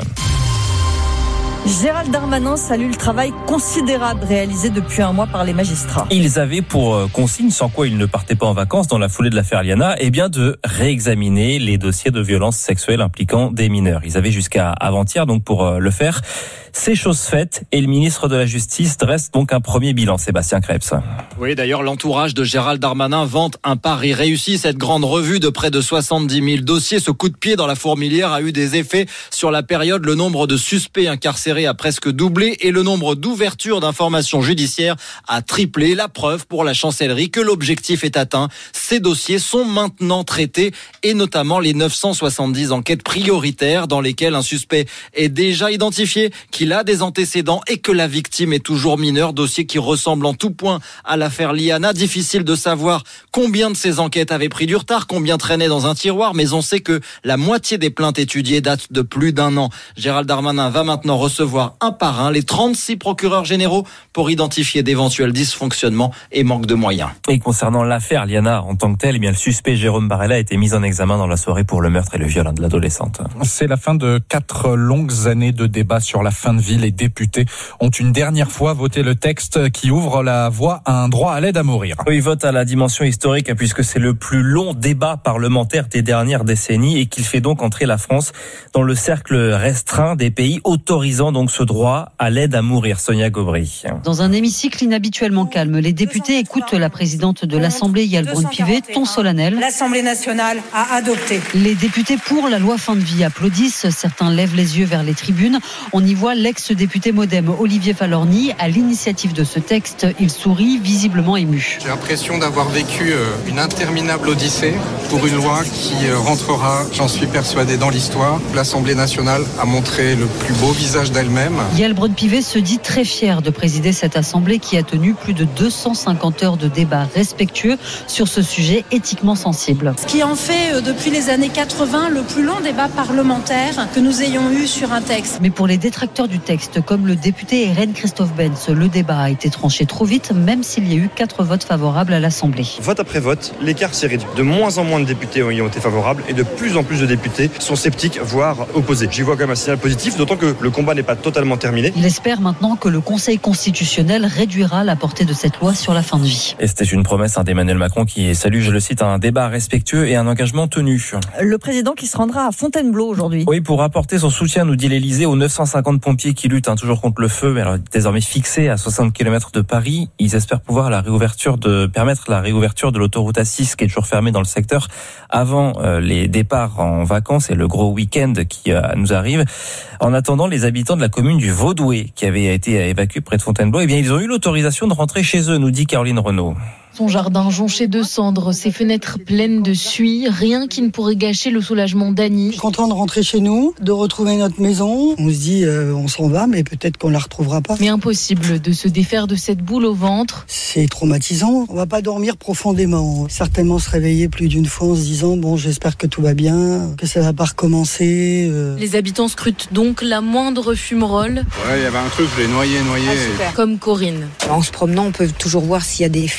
Gérald Darmanin salue le travail considérable réalisé depuis un mois par les magistrats. Ils avaient pour consigne, sans quoi ils ne partaient pas en vacances dans la foulée de l'affaire Liana, eh bien de réexaminer les dossiers de violences sexuelles impliquant des mineurs. Ils avaient jusqu'à avant-hier donc pour le faire. C'est chose faite et le ministre de la Justice dresse donc un premier bilan. Sébastien Krebs. Oui, d'ailleurs, l'entourage de Gérald Darmanin vante un pari réussi. Cette grande revue de près de soixante-dix mille dossiers, ce coup de pied dans la fourmilière a eu des effets sur la période. Le nombre de suspects incarcérés a presque doublé et le nombre d'ouvertures d'informations judiciaires a triplé. La preuve pour la chancellerie que l'objectif est atteint. Ces dossiers sont maintenant traités et notamment les neuf cent soixante-dix enquêtes prioritaires dans lesquelles un suspect est déjà identifié, qu'il a des antécédents et que la victime est toujours mineure. Dossier qui ressemble en tout point à l'affaire Liana. Difficile de savoir combien de ces enquêtes avaient pris du retard, combien traînaient dans un tiroir, mais on sait que la moitié des plaintes étudiées datent de plus d'un an. Gérald Darmanin va maintenant recevoir un par un les trente-six procureurs généraux pour identifier d'éventuels dysfonctionnements et manque de moyens. Et concernant l'affaire Liana en tant que telle, eh bien, le suspect Jérôme Barella a été mis en examen dans la soirée pour le meurtre et le viol de l'adolescente. C'est la fin de quatre longues années de débat sur la fin de vie. Les députés ont une dernière fois voté le texte qui ouvre la voie à un droit à l'aide à mourir. Oui, vote à la dimension historique puisque c'est le plus long débat parlementaire des dernières décennies et qu'il fait donc entrer la France dans le cercle restreint des pays autorisant donc ce droit à l'aide à mourir. Sonia Gobry. Dans un hémicycle inhabituellement calme, les députés écoutent la présidente de l'Assemblée, Yael Braun-Pivet, ton solennel. L'Assemblée nationale a adopté. Les députés pour la loi fin de vie applaudissent. Certains lèvent les yeux vers les tribunes. On y voit l'ex-député Modem Olivier Falorni à l'initiative de ce texte. Il sourit, visiblement ému. J'ai l'impression d'avoir vécu une interminable odyssée pour une loi qui rentrera, j'en suis persuadé, dans l'histoire. L'Assemblée nationale a montré le plus beau visage d'elle-même. Yael Braun-Pivet se dit très fière de présider cette Assemblée qui a tenu plus de deux cent cinquante heures de débat respectueux sur ce sujet éthiquement sensible. Ce qui en fait depuis les années quatre-vingts le plus long débat parlementaire que nous ayons eu sur un texte. Mais pour les détracteurs du texte, comme le député R N Christophe Benz, le débat a été tranché trop vite, même s'il y a eu quatre votes favorables à l'Assemblée. Vote après vote, l'écart s'est réduit. De moins en moins de députés y ont été favorables et de plus en plus de députés sont sceptiques, voire opposés. J'y vois quand même un signal positif, d'autant que le combat n'est pas totalement terminé. Il espère maintenant que le Conseil constitutionnel réduira la portée de cette loi sur la fin de vie. Et c'était une promesse d'Emmanuel Macron qui salue, je le cite, un débat respectueux et un engagement tenu. Le président qui se rendra à Fontainebleau aujourd'hui. Oui, pour apporter son soutien, nous dit l'Élysée, aux neuf cent cinquante pompiers qui luttent hein, toujours contre le feu, mais alors désormais fixés à soixante kilomètres de Paris. Ils espèrent pouvoir la réouverture de permettre la réouverture de l'autoroute A six qui est toujours fermée dans le secteur avant euh, les départs en vacances et le gros week-end qui euh, nous arrive. En attendant, les habitants de la commune du Vaudoué qui avaient été évacués près de Fontainebleau, eh bien ils ont eu l'autorisation de rentrer chez eux, nous dit Caroline Renaud. Son jardin jonché de cendres, ses fenêtres pleines de suie, rien qui ne pourrait gâcher le soulagement d'Annie. Je suis content de rentrer chez nous, de retrouver notre maison. On se dit, euh, on s'en va, mais peut-être qu'on la retrouvera pas. Mais impossible de se défaire de cette boule au ventre. C'est traumatisant. On va pas dormir profondément. Certainement se réveiller plus d'une fois en se disant, bon, j'espère que tout va bien, que ça va pas recommencer. Euh... Les habitants scrutent donc la moindre fumerole. Ouais, il y avait un truc, je l'ai noyé, noyé. Ah, super. Comme Corinne. En se promenant, on peut toujours voir s'il y a des flammes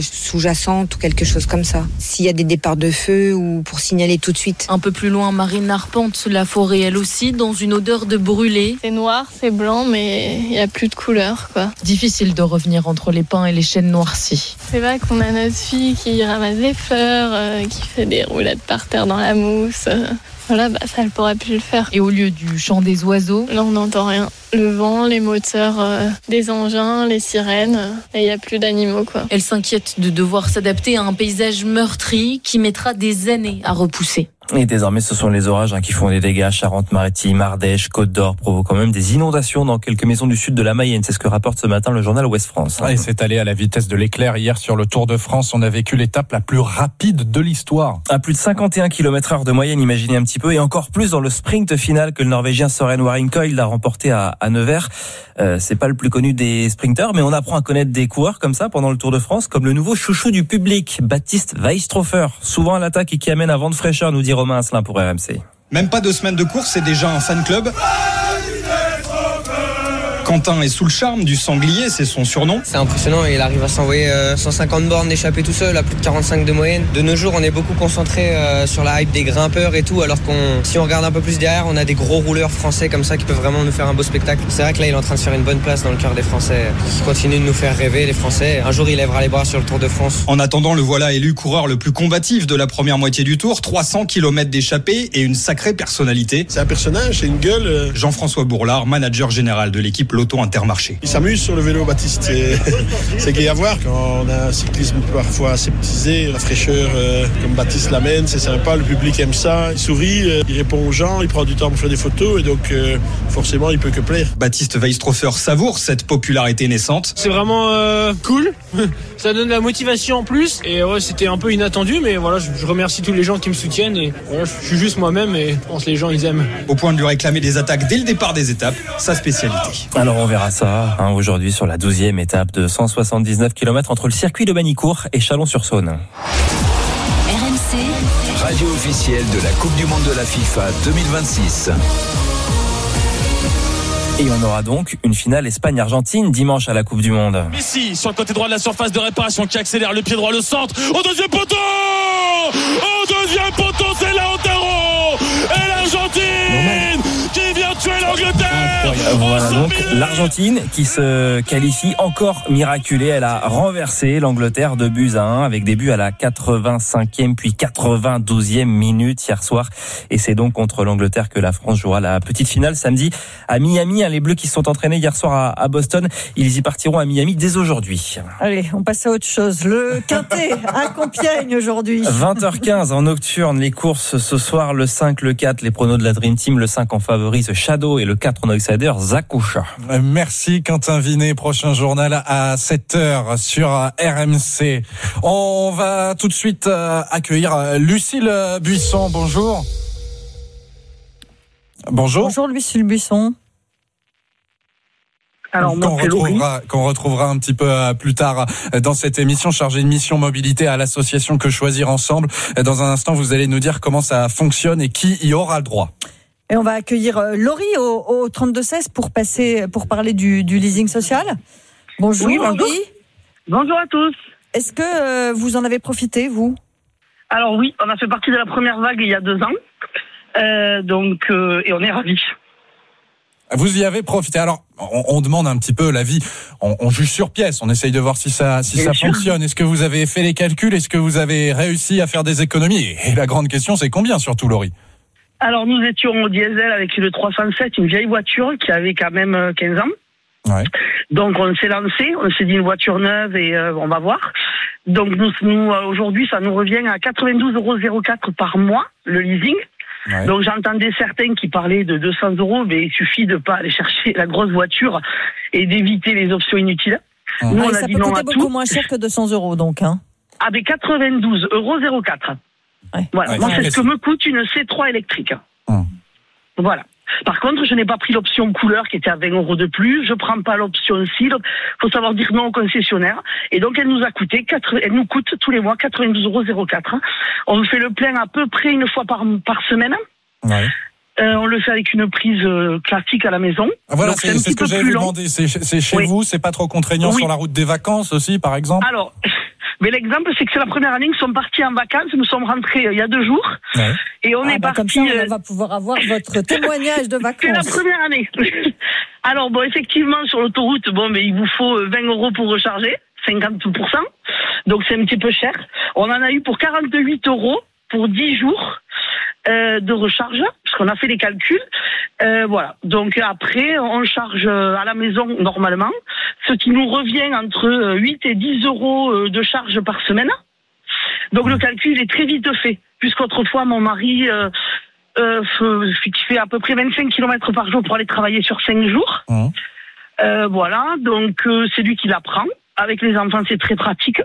sous-jacente ou quelque chose comme ça. S'il y a des départs de feu ou pour signaler tout de suite. Un peu plus loin, Marine arpente la forêt elle aussi dans une odeur de brûlé. C'est noir, c'est blanc, mais il n'y a plus de couleur, quoi. Difficile de revenir entre les pins et les chênes noircis. C'est vrai qu'on a notre fille qui ramasse des fleurs, euh, qui fait des roulades par terre dans la mousse. Euh, voilà, bah, ça, elle pourrait plus le faire. Et au lieu du chant des oiseaux, là, on n'entend rien. Le vent, les moteurs euh, des engins, les sirènes, euh, et il n'y a plus d'animaux, quoi. Elle s'inquiète de devoir s'adapter à un paysage meurtri qui mettra des années à repousser. Et désormais, ce sont les orages hein, qui font des dégâts. Charente-Maritime, Ardèche, Côte d'Or, provoquant même des inondations dans quelques maisons du sud de la Mayenne. C'est ce que rapporte ce matin le journal Ouest France. Ah, et c'est allé à la vitesse de l'éclair hier sur le Tour de France. On a vécu l'étape la plus rapide de l'histoire. À plus de cinquante et un kilomètres heure de moyenne, imaginez un petit peu, et encore plus dans le sprint final que le Norvégien Søren Waringkøi l'a remporté à, à Nevers. Euh, c'est pas le plus connu des sprinteurs, mais on apprend à connaître des coureurs comme ça pendant le Tour de France, comme le nouveau chouchou du public, Baptiste Weistrofer. Souvent à l'attaque et qui amène un vent de fraîcheur, nous dit Romain Asselin pour R M C. Même pas deux semaines de course, c'est déjà un fan club. Quentin est sous le charme du sanglier, c'est son surnom. C'est impressionnant, il arrive à s'envoyer cent cinquante bornes d'échappée tout seul, à plus de quarante-cinq de moyenne. De nos jours, on est beaucoup concentré sur la hype des grimpeurs et tout, alors qu'on, si on regarde un peu plus derrière, on a des gros rouleurs français comme ça qui peuvent vraiment nous faire un beau spectacle. C'est vrai que là, il est en train de faire une bonne place dans le cœur des Français, qui continue de nous faire rêver, les Français. Un jour, il lèvera les bras sur le Tour de France. En attendant, le voilà élu coureur le plus combatif de la première moitié du Tour, trois cents kilomètres d'échappée et une sacrée personnalité. C'est un personnage, c'est une gueule. Jean-François Bourlard, manager général de l'équipe Lotto Intermarché. Il s'amuse sur le vélo, Baptiste. C'est, c'est gai à voir quand on a un cyclisme parfois aseptisé, la fraîcheur euh, comme Baptiste l'amène, c'est sympa, le public aime ça. Il sourit, euh, il répond aux gens, il prend du temps pour faire des photos et donc euh, forcément il peut que plaire. Baptiste Weistrofer savoure cette popularité naissante. C'est vraiment euh, cool, ça donne de la motivation en plus et ouais, c'était un peu inattendu, mais voilà, je, je remercie tous les gens qui me soutiennent et voilà, je suis juste moi-même et je pense que les gens ils aiment. Au point de lui réclamer des attaques dès le départ des étapes, sa spécialité. Alors on verra ça. Hein, aujourd'hui sur la douzième étape de cent soixante-dix-neuf kilomètres entre le circuit de Manicourt et Chalon-sur-Saône. R M C, radio officielle de la Coupe du Monde de la FIFA deux mille vingt-six. Et on aura donc une finale Espagne-Argentine dimanche à la Coupe du Monde. Messi sur le côté droit de la surface de réparation qui accélère le pied droit, le centre, au deuxième poteau, au deuxième poteau, c'est Lautaro et l'Argentine qui vient tuer l'Angleterre. Voilà donc l'Argentine qui se qualifie encore miraculée. Elle a renversé l'Angleterre de buts à un avec des buts à la quatre-vingt-cinquième puis quatre-vingt-douzième minute hier soir. Et c'est donc contre l'Angleterre que la France jouera la petite finale samedi à Miami. Les Bleus qui se sont entraînés hier soir à, à Boston, ils y partiront à Miami dès aujourd'hui. Allez, on passe à autre chose. Le Quintet à Compiègne aujourd'hui. vingt heures quinze en nocturne, les courses ce soir, le cinq, le quatre, les pronos de la Dream Team, le cinq en favorise Shadow et le quatre en outsider Zakoucha. Merci Quentin Vinet, prochain journal à sept heures sur R M C. On va tout de suite accueillir Lucille Buisson, bonjour. Bonjour. Bonjour Lucille Buisson. Alors, qu'on retrouvera, qu'on retrouvera un petit peu plus tard dans cette émission, chargée de mission mobilité à l'association Que Choisir Ensemble. Dans un instant, vous allez nous dire comment ça fonctionne et qui y aura le droit. Et on va accueillir Laurie au, au trente-deux seize pour passer, pour parler du, du leasing social. Bonjour, oui, bonjour. Laurie. Bonjour à tous. Est-ce que euh, vous en avez profité, vous? Alors oui, on a fait partie de la première vague il y a deux ans. Euh, donc, euh, et on est ravis. Vous y avez profité. Alors, on, on demande un petit peu l'avis. On, on juge sur pièce. On essaye de voir si ça, si ça fonctionne. Est-ce que vous avez fait les calculs? Est-ce que vous avez réussi à faire des économies? Et la grande question, c'est combien surtout, Laurie? Alors, nous étions au diesel avec une trois cent sept, une vieille voiture qui avait quand même quinze ans. Ouais. Donc, on s'est lancé. On s'est dit une voiture neuve et euh, on va voir. Donc, nous, nous euh, aujourd'hui, ça nous revient à quatre-vingt-douze euros zéro quatre par mois, le leasing. Ouais. Donc j'entendais certains qui parlaient de deux cents euros, mais il suffit de pas aller chercher la grosse voiture et d'éviter les options inutiles. Mmh. Nous, ah, on a ça dit peut coûter beaucoup tout. Moins cher que deux cents euros, donc. Hein. Avec quatre-vingt-douze euros zéro quatre. Ouais. Voilà. Ouais, moi, c'est ce que me coûte une C trois électrique. Mmh. Voilà. Par contre, je n'ai pas pris l'option couleur qui était à vingt euros de plus. Je prends pas l'option C. Il faut savoir dire non au concessionnaire. Et donc, elle nous a coûté quatre, elle nous coûte tous les mois quatre-vingt-douze euros zéro quatre. On fait le plein à peu près une fois par, par semaine. Ouais. Euh, on le fait avec une prise euh, classique à la maison. Ah, voilà, donc, c'est, c'est, c'est ce que j'avais demandé. C'est, c'est chez oui. vous, c'est pas trop contraignant oui. sur la route des vacances aussi, par exemple? Alors, Mais l'exemple, c'est que c'est la première année qu'ils sont partis en vacances. Nous sommes rentrés euh, il y a deux jours. Ouais. Et on ah est bah partis. Comme ça, on va pouvoir avoir votre témoignage de vacances. C'est la première année. Alors, bon, effectivement, sur l'autoroute, bon, mais il vous faut vingt euros pour recharger, cinquante pour cent. Donc, c'est un petit peu cher. On en a eu pour quarante-huit euros pour dix jours. Euh, de recharge, parce qu'on a fait les calculs. Euh, voilà. Donc après, on charge à la maison normalement, ce qui nous revient entre huit et dix euros de charge par semaine. Donc le calcul est très vite fait, puisqu'autrefois mon mari euh, euh, fait à peu près vingt-cinq kilomètres par jour pour aller travailler sur cinq jours. Mmh. Euh, voilà. Donc euh, c'est lui qui la prend. Avec les enfants, c'est très pratique.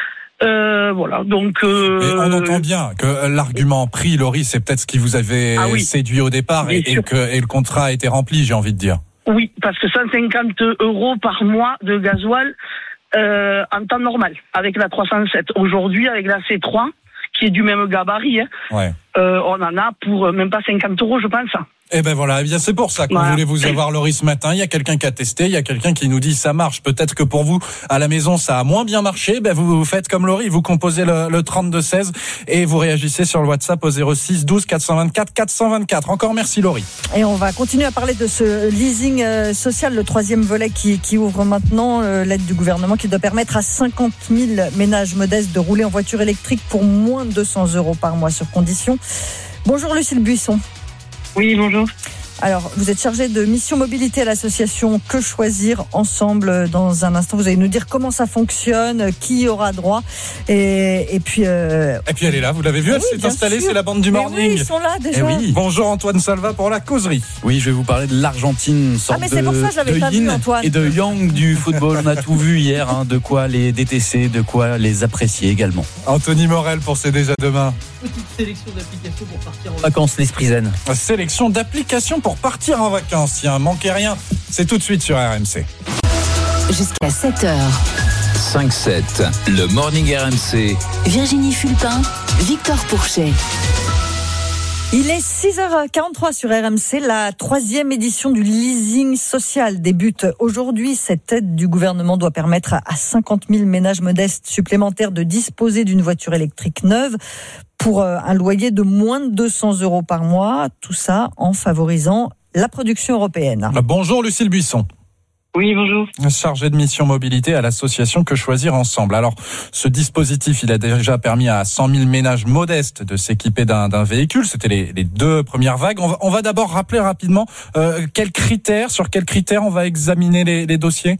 Euh, voilà, donc. Euh, Et on entend bien que l'argument prix, Laurie, c'est peut-être ce qui vous avait ah oui. séduit au départ et, et que et le contrat a été rempli, j'ai envie de dire. Oui, parce que cent cinquante euros par mois de gasoil euh, en temps normal, avec la trois cent sept. Aujourd'hui, avec la C trois, qui est du même gabarit, hein, ouais. euh, on en a pour même pas cinquante euros, je pense. Eh ben voilà, eh bien c'est pour ça qu'on voilà. voulait vous avoir, Laurie, ce matin. Il y a quelqu'un qui a testé, il y a quelqu'un qui nous dit ça marche. Peut-être que pour vous, à la maison, ça a moins bien marché. Ben vous, vous faites comme Laurie, vous composez le, le trente-deux seize et vous réagissez sur le WhatsApp au zéro six douze quatre cent vingt-quatre quatre cent vingt-quatre. Encore merci, Laurie. Et on va continuer à parler de ce leasing social, le troisième volet qui, qui ouvre maintenant, euh, l'aide du gouvernement qui doit permettre à cinquante mille ménages modestes de rouler en voiture électrique pour moins de deux cents euros par mois sur condition. Bonjour Lucille Buisson. Oui, bonjour. Alors, vous êtes chargée de mission mobilité à l'association Que Choisir Ensemble. Dans un instant, vous allez nous dire comment ça fonctionne, qui y aura droit. Et, et puis... Euh... Et puis elle est là, vous l'avez vu, elle oui, s'est installée, sûr. C'est la bande du Mais morning. Oui, ils sont là déjà. Et oui. Bonjour Antoine Salva pour la causerie. Oui, je vais vous parler de l'Argentine, une sorte ah, mais c'est de, pour ça, je l'avais de pas yin vu, Antoine. Et de yang du football. On a tout vu hier, hein, de quoi les détester, de quoi les apprécier également. Anthony Morel pour C'est déjà demain. Petite sélection d'applications pour partir en vacances, l'esprit zen. Sélection d'applications pour partir en vacances. Tiens, manquez rien. C'est tout de suite sur R M C. Jusqu'à sept heures. cinq sept, le Morning R M C. Virginie Fulpin, Victor Pourchet. Il est six heures quarante-trois sur R M C. La troisième édition du leasing social débute aujourd'hui. Cette aide du gouvernement doit permettre à cinquante mille ménages modestes supplémentaires de disposer d'une voiture électrique neuve pour un loyer de moins de deux cents euros par mois. Tout ça en favorisant la production européenne. Bonjour Lucille Buisson. Oui, bonjour. Chargée de mission mobilité à l'association Que Choisir Ensemble. Alors, ce dispositif, il a déjà permis à cent mille ménages modestes de s'équiper d'un, d'un véhicule. C'était les, les deux premières vagues. On va, on va d'abord rappeler rapidement euh, quels critères, sur quels critères on va examiner les, les dossiers.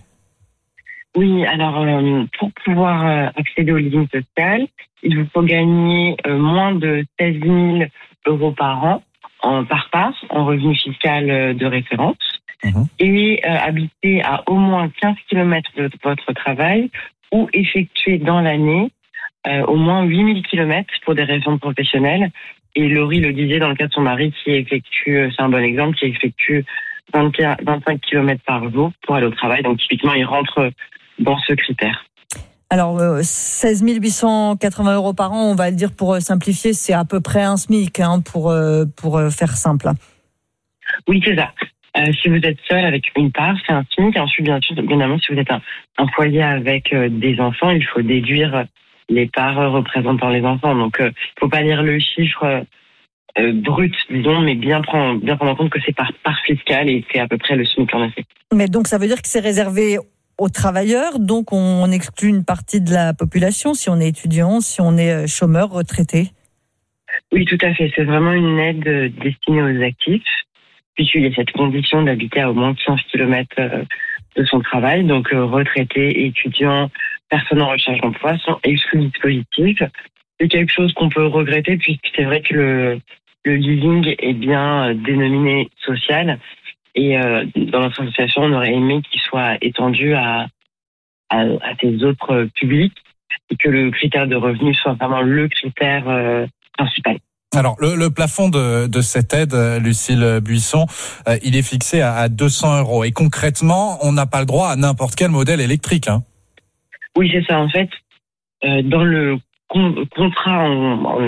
Oui, alors euh, pour pouvoir euh, accéder au leasing social, il vous faut gagner euh, moins de seize mille euros par an en, par part en revenu fiscal euh, de référence. Mmh. Et euh, habiter à au moins quinze kilomètres de votre travail ou effectuer dans l'année euh, au moins huit mille kilomètres pour des raisons professionnelles. Et Laurie le disait dans le cas de son mari qui effectue, c'est un bon exemple, qui effectue vingt-cinq kilomètres par jour pour aller au travail. Donc typiquement, il rentre dans ce critère. Alors, euh, seize mille huit cent quatre-vingts euros par an, on va le dire pour simplifier, c'est à peu près un SMIC, hein, pour, euh, pour faire simple. Oui, c'est ça. Euh, si vous êtes seul avec une part, c'est un SMIC. Ensuite, bien sûr, bien évidemment, si vous êtes un, un foyer avec euh, des enfants, il faut déduire les parts représentant les enfants. Donc, il euh, ne faut pas lire le chiffre euh, brut, disons, mais bien prendre, bien prendre en compte que c'est par part fiscale et c'est à peu près le SMIC en effet. Mais donc, ça veut dire que c'est réservé aux travailleurs, donc on exclut une partie de la population, si on est étudiant, si on est chômeur, retraité. Oui, tout à fait. C'est vraiment une aide destinée aux actifs, puisqu'il y a cette condition d'habiter à au moins quinze kilomètres de son travail. Donc, retraités, étudiants, personnes en recherche d'emploi sont exclus du dispositif. C'est quelque chose qu'on peut regretter, puisque c'est vrai que le, le leasing est bien dénominé social. Et euh, dans notre association, on aurait aimé qu'il soit étendu à, à, à ces autres publics et que le critère de revenu soit vraiment le critère euh, principal. Alors, le, le plafond de, de cette aide, Lucille Buisson, euh, il est fixé à, à deux cents euros. Et concrètement, on n'a pas le droit à n'importe quel modèle électrique. Hein. Oui, c'est ça. En fait, euh, dans le con, contrat en, en,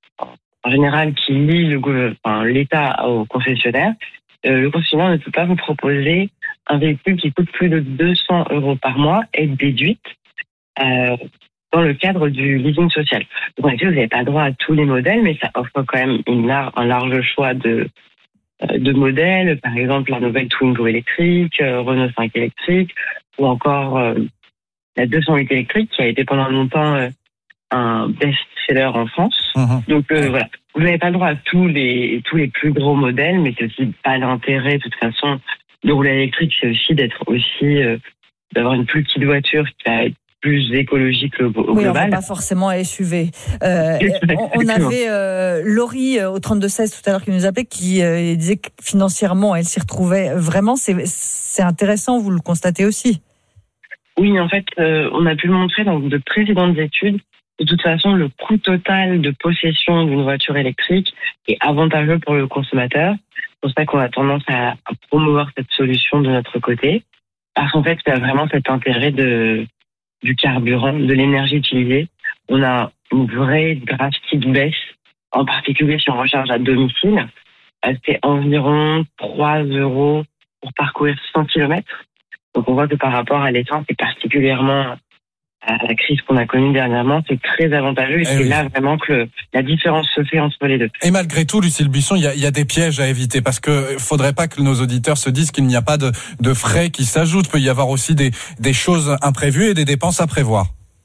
en général qui lie le, enfin, l'État au concessionnaire, Euh, le concessionnaire ne peut pas vous proposer un véhicule qui coûte plus de deux cents euros par mois, aide déduite. Euh, dans le cadre du leasing social. Donc, en effet, vous n'avez pas droit à tous les modèles, mais ça offre quand même une lar- un large choix de, euh, de modèles. Par exemple, la nouvelle Twingo électrique, euh, Renault cinq électrique, ou encore euh, la deux cent huit électrique, qui a été pendant longtemps euh, un best-seller en France. Mmh. Donc, euh, voilà. Vous n'avez pas le droit à tous les, tous les plus gros modèles, mais c'est aussi pas l'intérêt, de toute façon, de rouler électrique, c'est aussi d'être aussi, euh, d'avoir une plus petite voiture qui va être plus écologique au, au oui, global. On ne va pas forcément S U V. Euh, on avait euh, Laurie euh, au trente-deux seize tout à l'heure qui nous appelait, qui euh, disait que financièrement, elle s'y retrouvait vraiment. C'est, c'est intéressant, vous le constatez aussi. Oui, en fait, euh, on a pu le montrer dans de précédentes études. De toute façon, le coût total de possession d'une voiture électrique est avantageux pour le consommateur. C'est pour ça qu'on a tendance à, à promouvoir cette solution de notre côté. Parce qu'en fait, il y a vraiment cet intérêt de, du carburant, de l'énergie utilisée. On a une vraie drastique baisse, en particulier si on recharge à domicile. C'est environ trois euros pour parcourir cent kilomètres. Donc on voit que par rapport à l'essence, c'est particulièrement à la crise qu'on a connue dernièrement, c'est très avantageux et, et c'est oui. là vraiment que le, la différence se fait entre les deux. Et malgré tout, Lucille Buisson, il y a, il y a des pièges à éviter parce que faudrait pas que nos auditeurs se disent qu'il n'y a pas de, de frais qui s'ajoutent. Il peut y avoir aussi des, des choses imprévues et des dépenses à prévoir.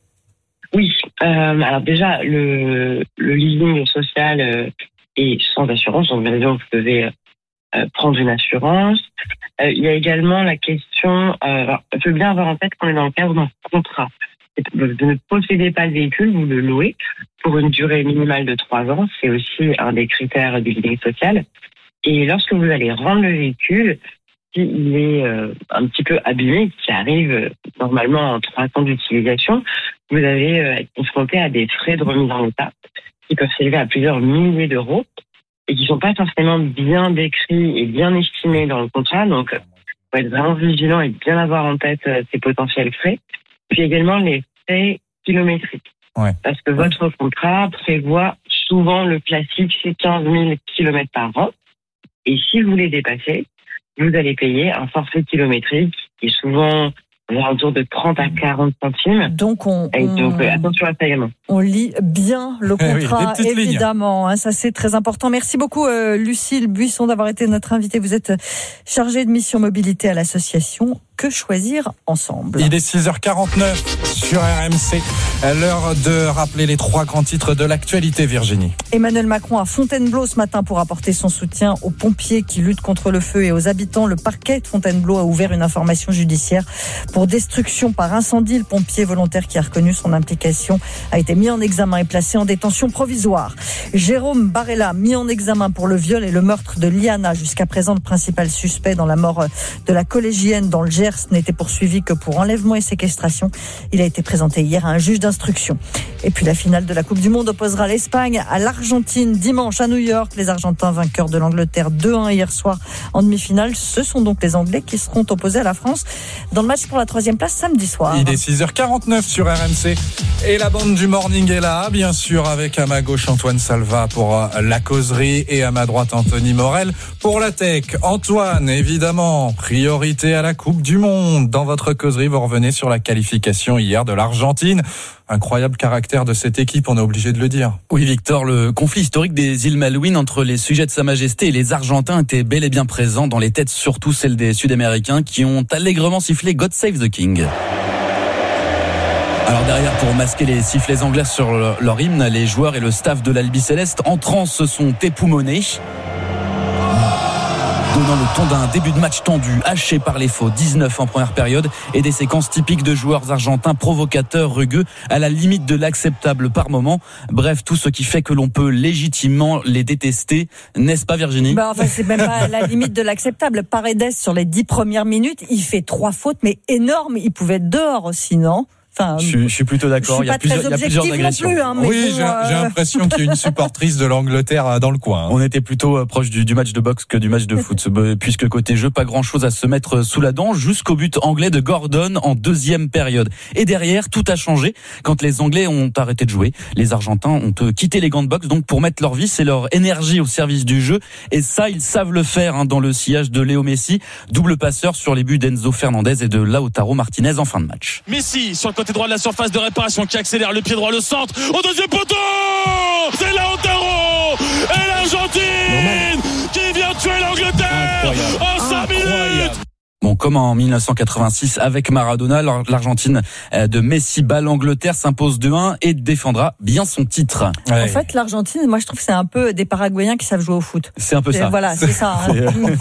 Oui, euh, alors déjà le, le leasing social euh, est sans assurance, donc bien évidemment vous devez euh, prendre une assurance. Euh, il y a également la question, euh, alors, il faut bien avoir en tête qu'on est dans le cadre d'un contrat. Vous ne possédez pas le véhicule, vous le louez pour une durée minimale de trois ans. C'est aussi un des critères du leasing social. Et lorsque vous allez rendre le véhicule, s'il est euh, un petit peu abîmé, qui arrive euh, normalement en trois ans d'utilisation, vous allez euh, être confronté à des frais de remise en état qui peuvent s'élever à plusieurs milliers d'euros et qui ne sont pas forcément bien décrits et bien estimés dans le contrat. Donc, il faut être vraiment vigilant et bien avoir en tête euh, ces potentiels frais. Puis également les frais kilométriques. Ouais. Parce que votre contrat prévoit souvent le classique, c'est quinze mille kilomètres par an. Et si vous les dépassez, vous allez payer un forfait kilométrique qui est souvent autour de trente à quarante centimes. Donc, on, Et donc euh, attention à ça également. On lit bien le contrat, oui, évidemment. Hein, ça, c'est très important. Merci beaucoup, euh, Lucille Buisson, d'avoir été notre invitée. Vous êtes chargée de mission mobilité à l'association Que Choisir Ensemble. Il est six heures quarante-neuf sur R M C. L'heure de rappeler les trois grands titres de l'actualité, Virginie. Emmanuel Macron à Fontainebleau ce matin pour apporter son soutien aux pompiers qui luttent contre le feu et aux habitants. Le parquet de Fontainebleau a ouvert une information judiciaire pour destruction par incendie. Le pompier volontaire qui a reconnu son implication a été mis en examen et placé en détention provisoire. Jérôme Barella, mis en examen pour le viol et le meurtre de Liana. Jusqu'à présent, le principal suspect dans la mort de la collégienne dans le Gers n'était poursuivi que pour enlèvement et séquestration. Il a été présenté hier à un juge d'instruction. Et puis la finale de la Coupe du Monde opposera l'Espagne à l'Argentine dimanche à New York. Les Argentins vainqueurs de l'Angleterre deux un hier soir en demi-finale. Ce sont donc les Anglais qui seront opposés à la France dans le match pour la troisième place samedi soir. Il est six heures quarante-neuf sur R M C et la bande du Morning est là, bien sûr, avec à ma gauche Antoine Salva pour la causerie et à ma droite Anthony Morel pour la tech. Antoine, évidemment, priorité à la Coupe du Monde. Dans votre causerie, vous revenez sur la qualification hier de l'Argentine. Incroyable caractère de cette équipe, on est obligé de le dire. Oui, Victor, le conflit historique des îles Malouines entre les sujets de Sa Majesté et les Argentins était bel et bien présent dans les têtes, surtout celles des Sud-Américains qui ont allègrement sifflé God Save the King. Alors derrière, pour masquer les sifflets anglais sur leur hymne, les joueurs et le staff de l'Albi Céleste en transe se sont époumonés, donnant le ton d'un début de match tendu, haché par les faux, dix-neuf en première période, et des séquences typiques de joueurs argentins provocateurs, rugueux, à la limite de l'acceptable par moment. Bref, tout ce qui fait que l'on peut légitimement les détester, n'est-ce pas Virginie ? Bah, enfin, c'est même pas la limite de l'acceptable. Paredes, sur les dix premières minutes, il fait trois fautes, mais énormes. Il pouvait être dehors aussi, non ? Enfin, je, je suis plutôt d'accord. Il y a plusieurs, il y a plusieurs agressions. Plus, hein, mais oui, bon, j'ai, euh... j'ai l'impression qu'il y a une supportrice de l'Angleterre dans le coin. On était plutôt proche du, du match de boxe que du match de foot, puisque côté jeu, pas grand-chose à se mettre sous la dent, jusqu'au but anglais de Gordon en deuxième période. Et derrière, tout a changé quand les Anglais ont arrêté de jouer. Les Argentins ont quitté les gants de boxe, donc pour mettre leur vice et leur énergie au service du jeu. Et ça, ils savent le faire hein, dans le sillage de Léo Messi, double passeur sur les buts d'Enzo Fernandez et de Lautaro Martinez en fin de match. Messi sur le côté côté droit de la surface de réparation qui accélère le pied droit, le centre au deuxième poteau. C'est Lautaro et l'Argentine qui vient tuer l'Angleterre en cinq minutes. Bon, comme en mille neuf cent quatre-vingt-six avec Maradona, l'Argentine de Messi bat l'Angleterre, s'impose deux un et défendra bien son titre. Ouais. En fait, l'Argentine, moi je trouve que c'est un peu des Paraguayens qui savent jouer au foot. C'est un peu ça. Voilà, c'est ça. Hein.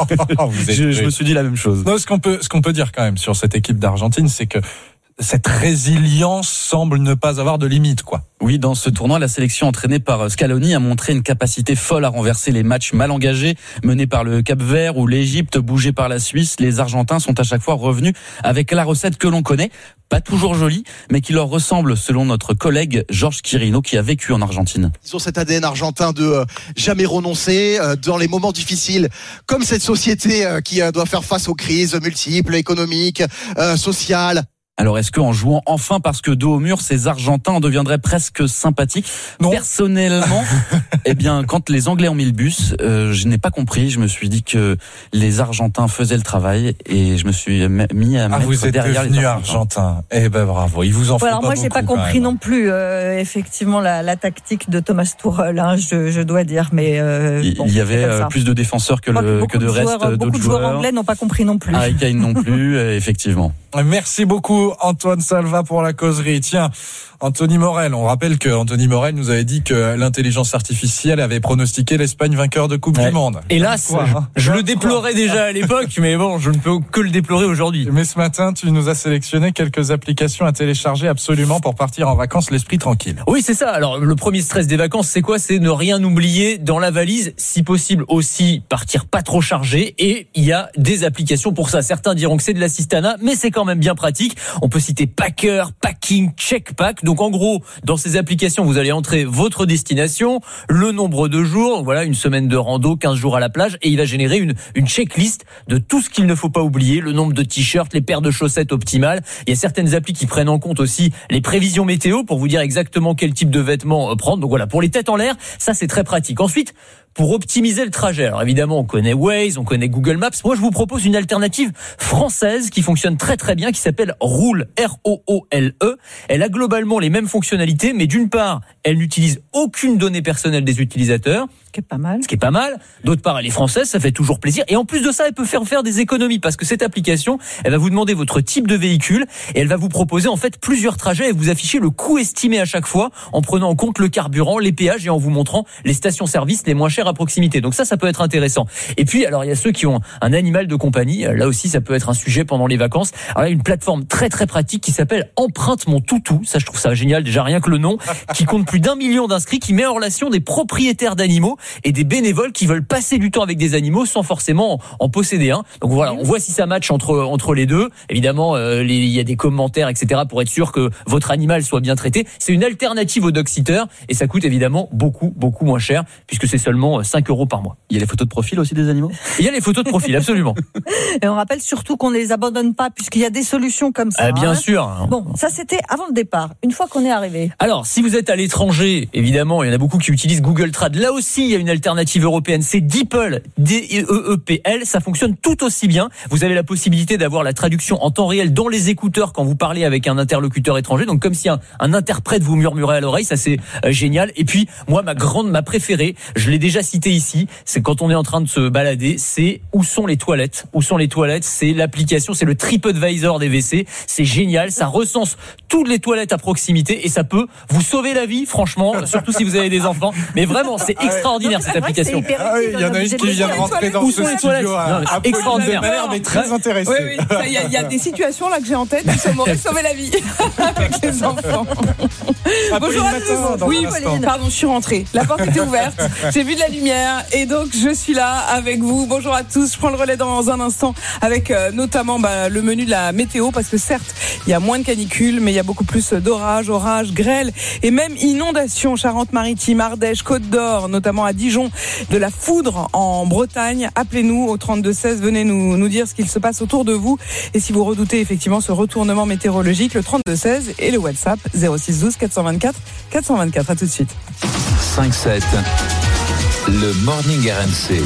je, je me suis dit la même chose. Non, ce qu'on peut, ce qu'on peut dire quand même sur cette équipe d'Argentine, c'est que cette résilience semble ne pas avoir de limite, quoi. Oui, dans ce tournoi, la sélection entraînée par Scaloni a montré une capacité folle à renverser les matchs mal engagés, menés par le Cap-Vert ou l'Égypte, bougés par la Suisse. Les Argentins sont à chaque fois revenus avec la recette que l'on connaît. Pas toujours jolie, mais qui leur ressemble selon notre collègue Georges Quirino qui a vécu en Argentine. Ils ont cet A D N argentin de euh, jamais renoncer euh, dans les moments difficiles, comme cette société euh, qui euh, doit faire face aux crises multiples, économiques, euh, sociales. Alors, est-ce qu'en jouant enfin parce que dos au mur, ces Argentins en deviendraient presque sympathiques? Non. Personnellement, eh bien, quand les Anglais ont mis le bus, euh, je n'ai pas compris. Je me suis dit que les Argentins faisaient le travail et je me suis mis à ah, mettre vous êtes derrière les devenu Argentins. Argentin. Eh ben bravo, ils vous en font alors pas moi, beaucoup. j'ai pas compris non plus. Euh, effectivement, la, la tactique de Thomas Tuchel, hein, je, je dois dire, mais euh, il, bon, il y avait euh, plus de défenseurs que, le, que de, de reste joueurs, d'autres beaucoup de joueurs. Joueurs anglais n'ont pas compris non plus. Harry Kane non plus, effectivement. Merci beaucoup Antoine Salva pour la causerie. Tiens, Anthony Morel, on rappelle que Anthony Morel nous avait dit que l'intelligence artificielle avait pronostiqué l'Espagne vainqueur de Coupe ouais. du Monde. Hélas, Quoi, hein je, je le déplorais déjà à l'époque, mais bon, je ne peux que le déplorer aujourd'hui. Mais ce matin, tu nous as sélectionné quelques applications à télécharger absolument pour partir en vacances l'esprit tranquille. Oui, c'est ça. Alors, le premier stress des vacances, c'est quoi? C'est ne rien oublier dans la valise, si possible aussi partir pas trop chargé. Et il y a des applications pour ça. Certains diront que c'est de l'assistanat, mais c'est quand même bien pratique. On peut citer Packer, Packing, Checkpack. Donc en gros, dans ces applications, vous allez entrer votre destination, le nombre de jours, voilà, une semaine de rando, quinze jours à la plage, et il va générer une, une checklist de tout ce qu'il ne faut pas oublier, le nombre de t-shirts, les paires de chaussettes optimales. Il y a certaines applis qui prennent en compte aussi les prévisions météo pour vous dire exactement quel type de vêtements prendre. Donc voilà, pour les têtes en l'air, ça c'est très pratique. Ensuite, pour optimiser le trajet. Alors évidemment, on connaît Waze, on connaît Google Maps. Moi, je vous propose une alternative française qui fonctionne très très bien, qui s'appelle Roule, R O O L E. Elle a globalement les mêmes fonctionnalités, mais d'une part, elle n'utilise aucune donnée personnelle des utilisateurs. Ce qui est pas mal. Ce qui est pas mal. D'autre part, elle est française, ça fait toujours plaisir. Et en plus de ça, elle peut faire faire des économies parce que cette application, elle va vous demander votre type de véhicule et elle va vous proposer en fait plusieurs trajets et vous afficher le coût estimé à chaque fois en prenant en compte le carburant, les péages et en vous montrant les stations-service les moins chères à proximité. Donc ça, ça peut être intéressant. Et puis, alors il y a ceux qui ont un animal de compagnie. Là aussi, ça peut être un sujet pendant les vacances. Alors il y a une plateforme très très pratique qui s'appelle Empreinte mon toutou. Ça, je trouve ça génial. Déjà rien que le nom, qui compte plus d'un million d'inscrits, qui met en relation des propriétaires d'animaux et des bénévoles qui veulent passer du temps avec des animaux sans forcément en posséder un. Donc voilà, on voit si ça match entre entre les deux. Évidemment, euh, les, il y a des commentaires, et cetera pour être sûr que votre animal soit bien traité. C'est une alternative au dog sitter et ça coûte évidemment beaucoup beaucoup moins cher puisque c'est seulement cinq euros par mois. Il y a les photos de profil aussi des animaux. Il y a les photos de profil, absolument. Et on rappelle surtout qu'on ne les abandonne pas puisqu'il y a des solutions comme ça. Ah, bien hein. sûr. Bon, ça c'était avant le départ. Une fois qu'on est arrivé. Alors, si vous êtes à l'étranger, évidemment, il y en a beaucoup qui utilisent Google Trad. Là aussi, il y a une alternative européenne. C'est DeepL, D E E P L. Ça fonctionne tout aussi bien. Vous avez la possibilité d'avoir la traduction en temps réel dans les écouteurs quand vous parlez avec un interlocuteur étranger. Donc, comme si un, un interprète vous murmurait à l'oreille. Ça, c'est euh, génial. Et puis, moi, ma grande, ma préférée, je l'ai déjà citée ici. C'est quand on est en train de se balader. C'est où sont les toilettes? Où sont les toilettes? C'est l'application, c'est le TripAdvisor des W C. C'est génial. Ça recense toutes les toilettes à proximité et ça peut vous sauver la vie, franchement, surtout si vous avez des enfants. Mais vraiment, c'est extraordinaire cette application. Ah oui, il y en a une qui vient de rentrer dans ce studio à, à extraordinaire, mais très intéressée. Oui, oui, il y, y a des situations là que j'ai en tête qui m'auraient sauvé la vie avec les enfants. Bonjour à tous. Oui, Pauline. Pardon, je suis rentrée. La porte était ouverte. J'ai vu de la lumière et donc je suis là avec vous. Bonjour à tous. Je prends le relais dans un instant avec euh, notamment bah, le menu de la météo parce que certes, il y a moins de canicules, mais il y a beaucoup plus d'orages, orages, grêles et même inondations. Charente-Maritime, Ardèche, Côte d'Or, notamment à Dijon, de la foudre en Bretagne. Appelez-nous au trente-deux seize. Venez nous, nous dire ce qu'il se passe autour de vous et si vous redoutez effectivement ce retournement météorologique, le trente-deux seize et le WhatsApp zéro six douze quatre cent vingt-quatre quatre cent vingt-quatre. À tout de suite. cinq sept. Le Morning R M C.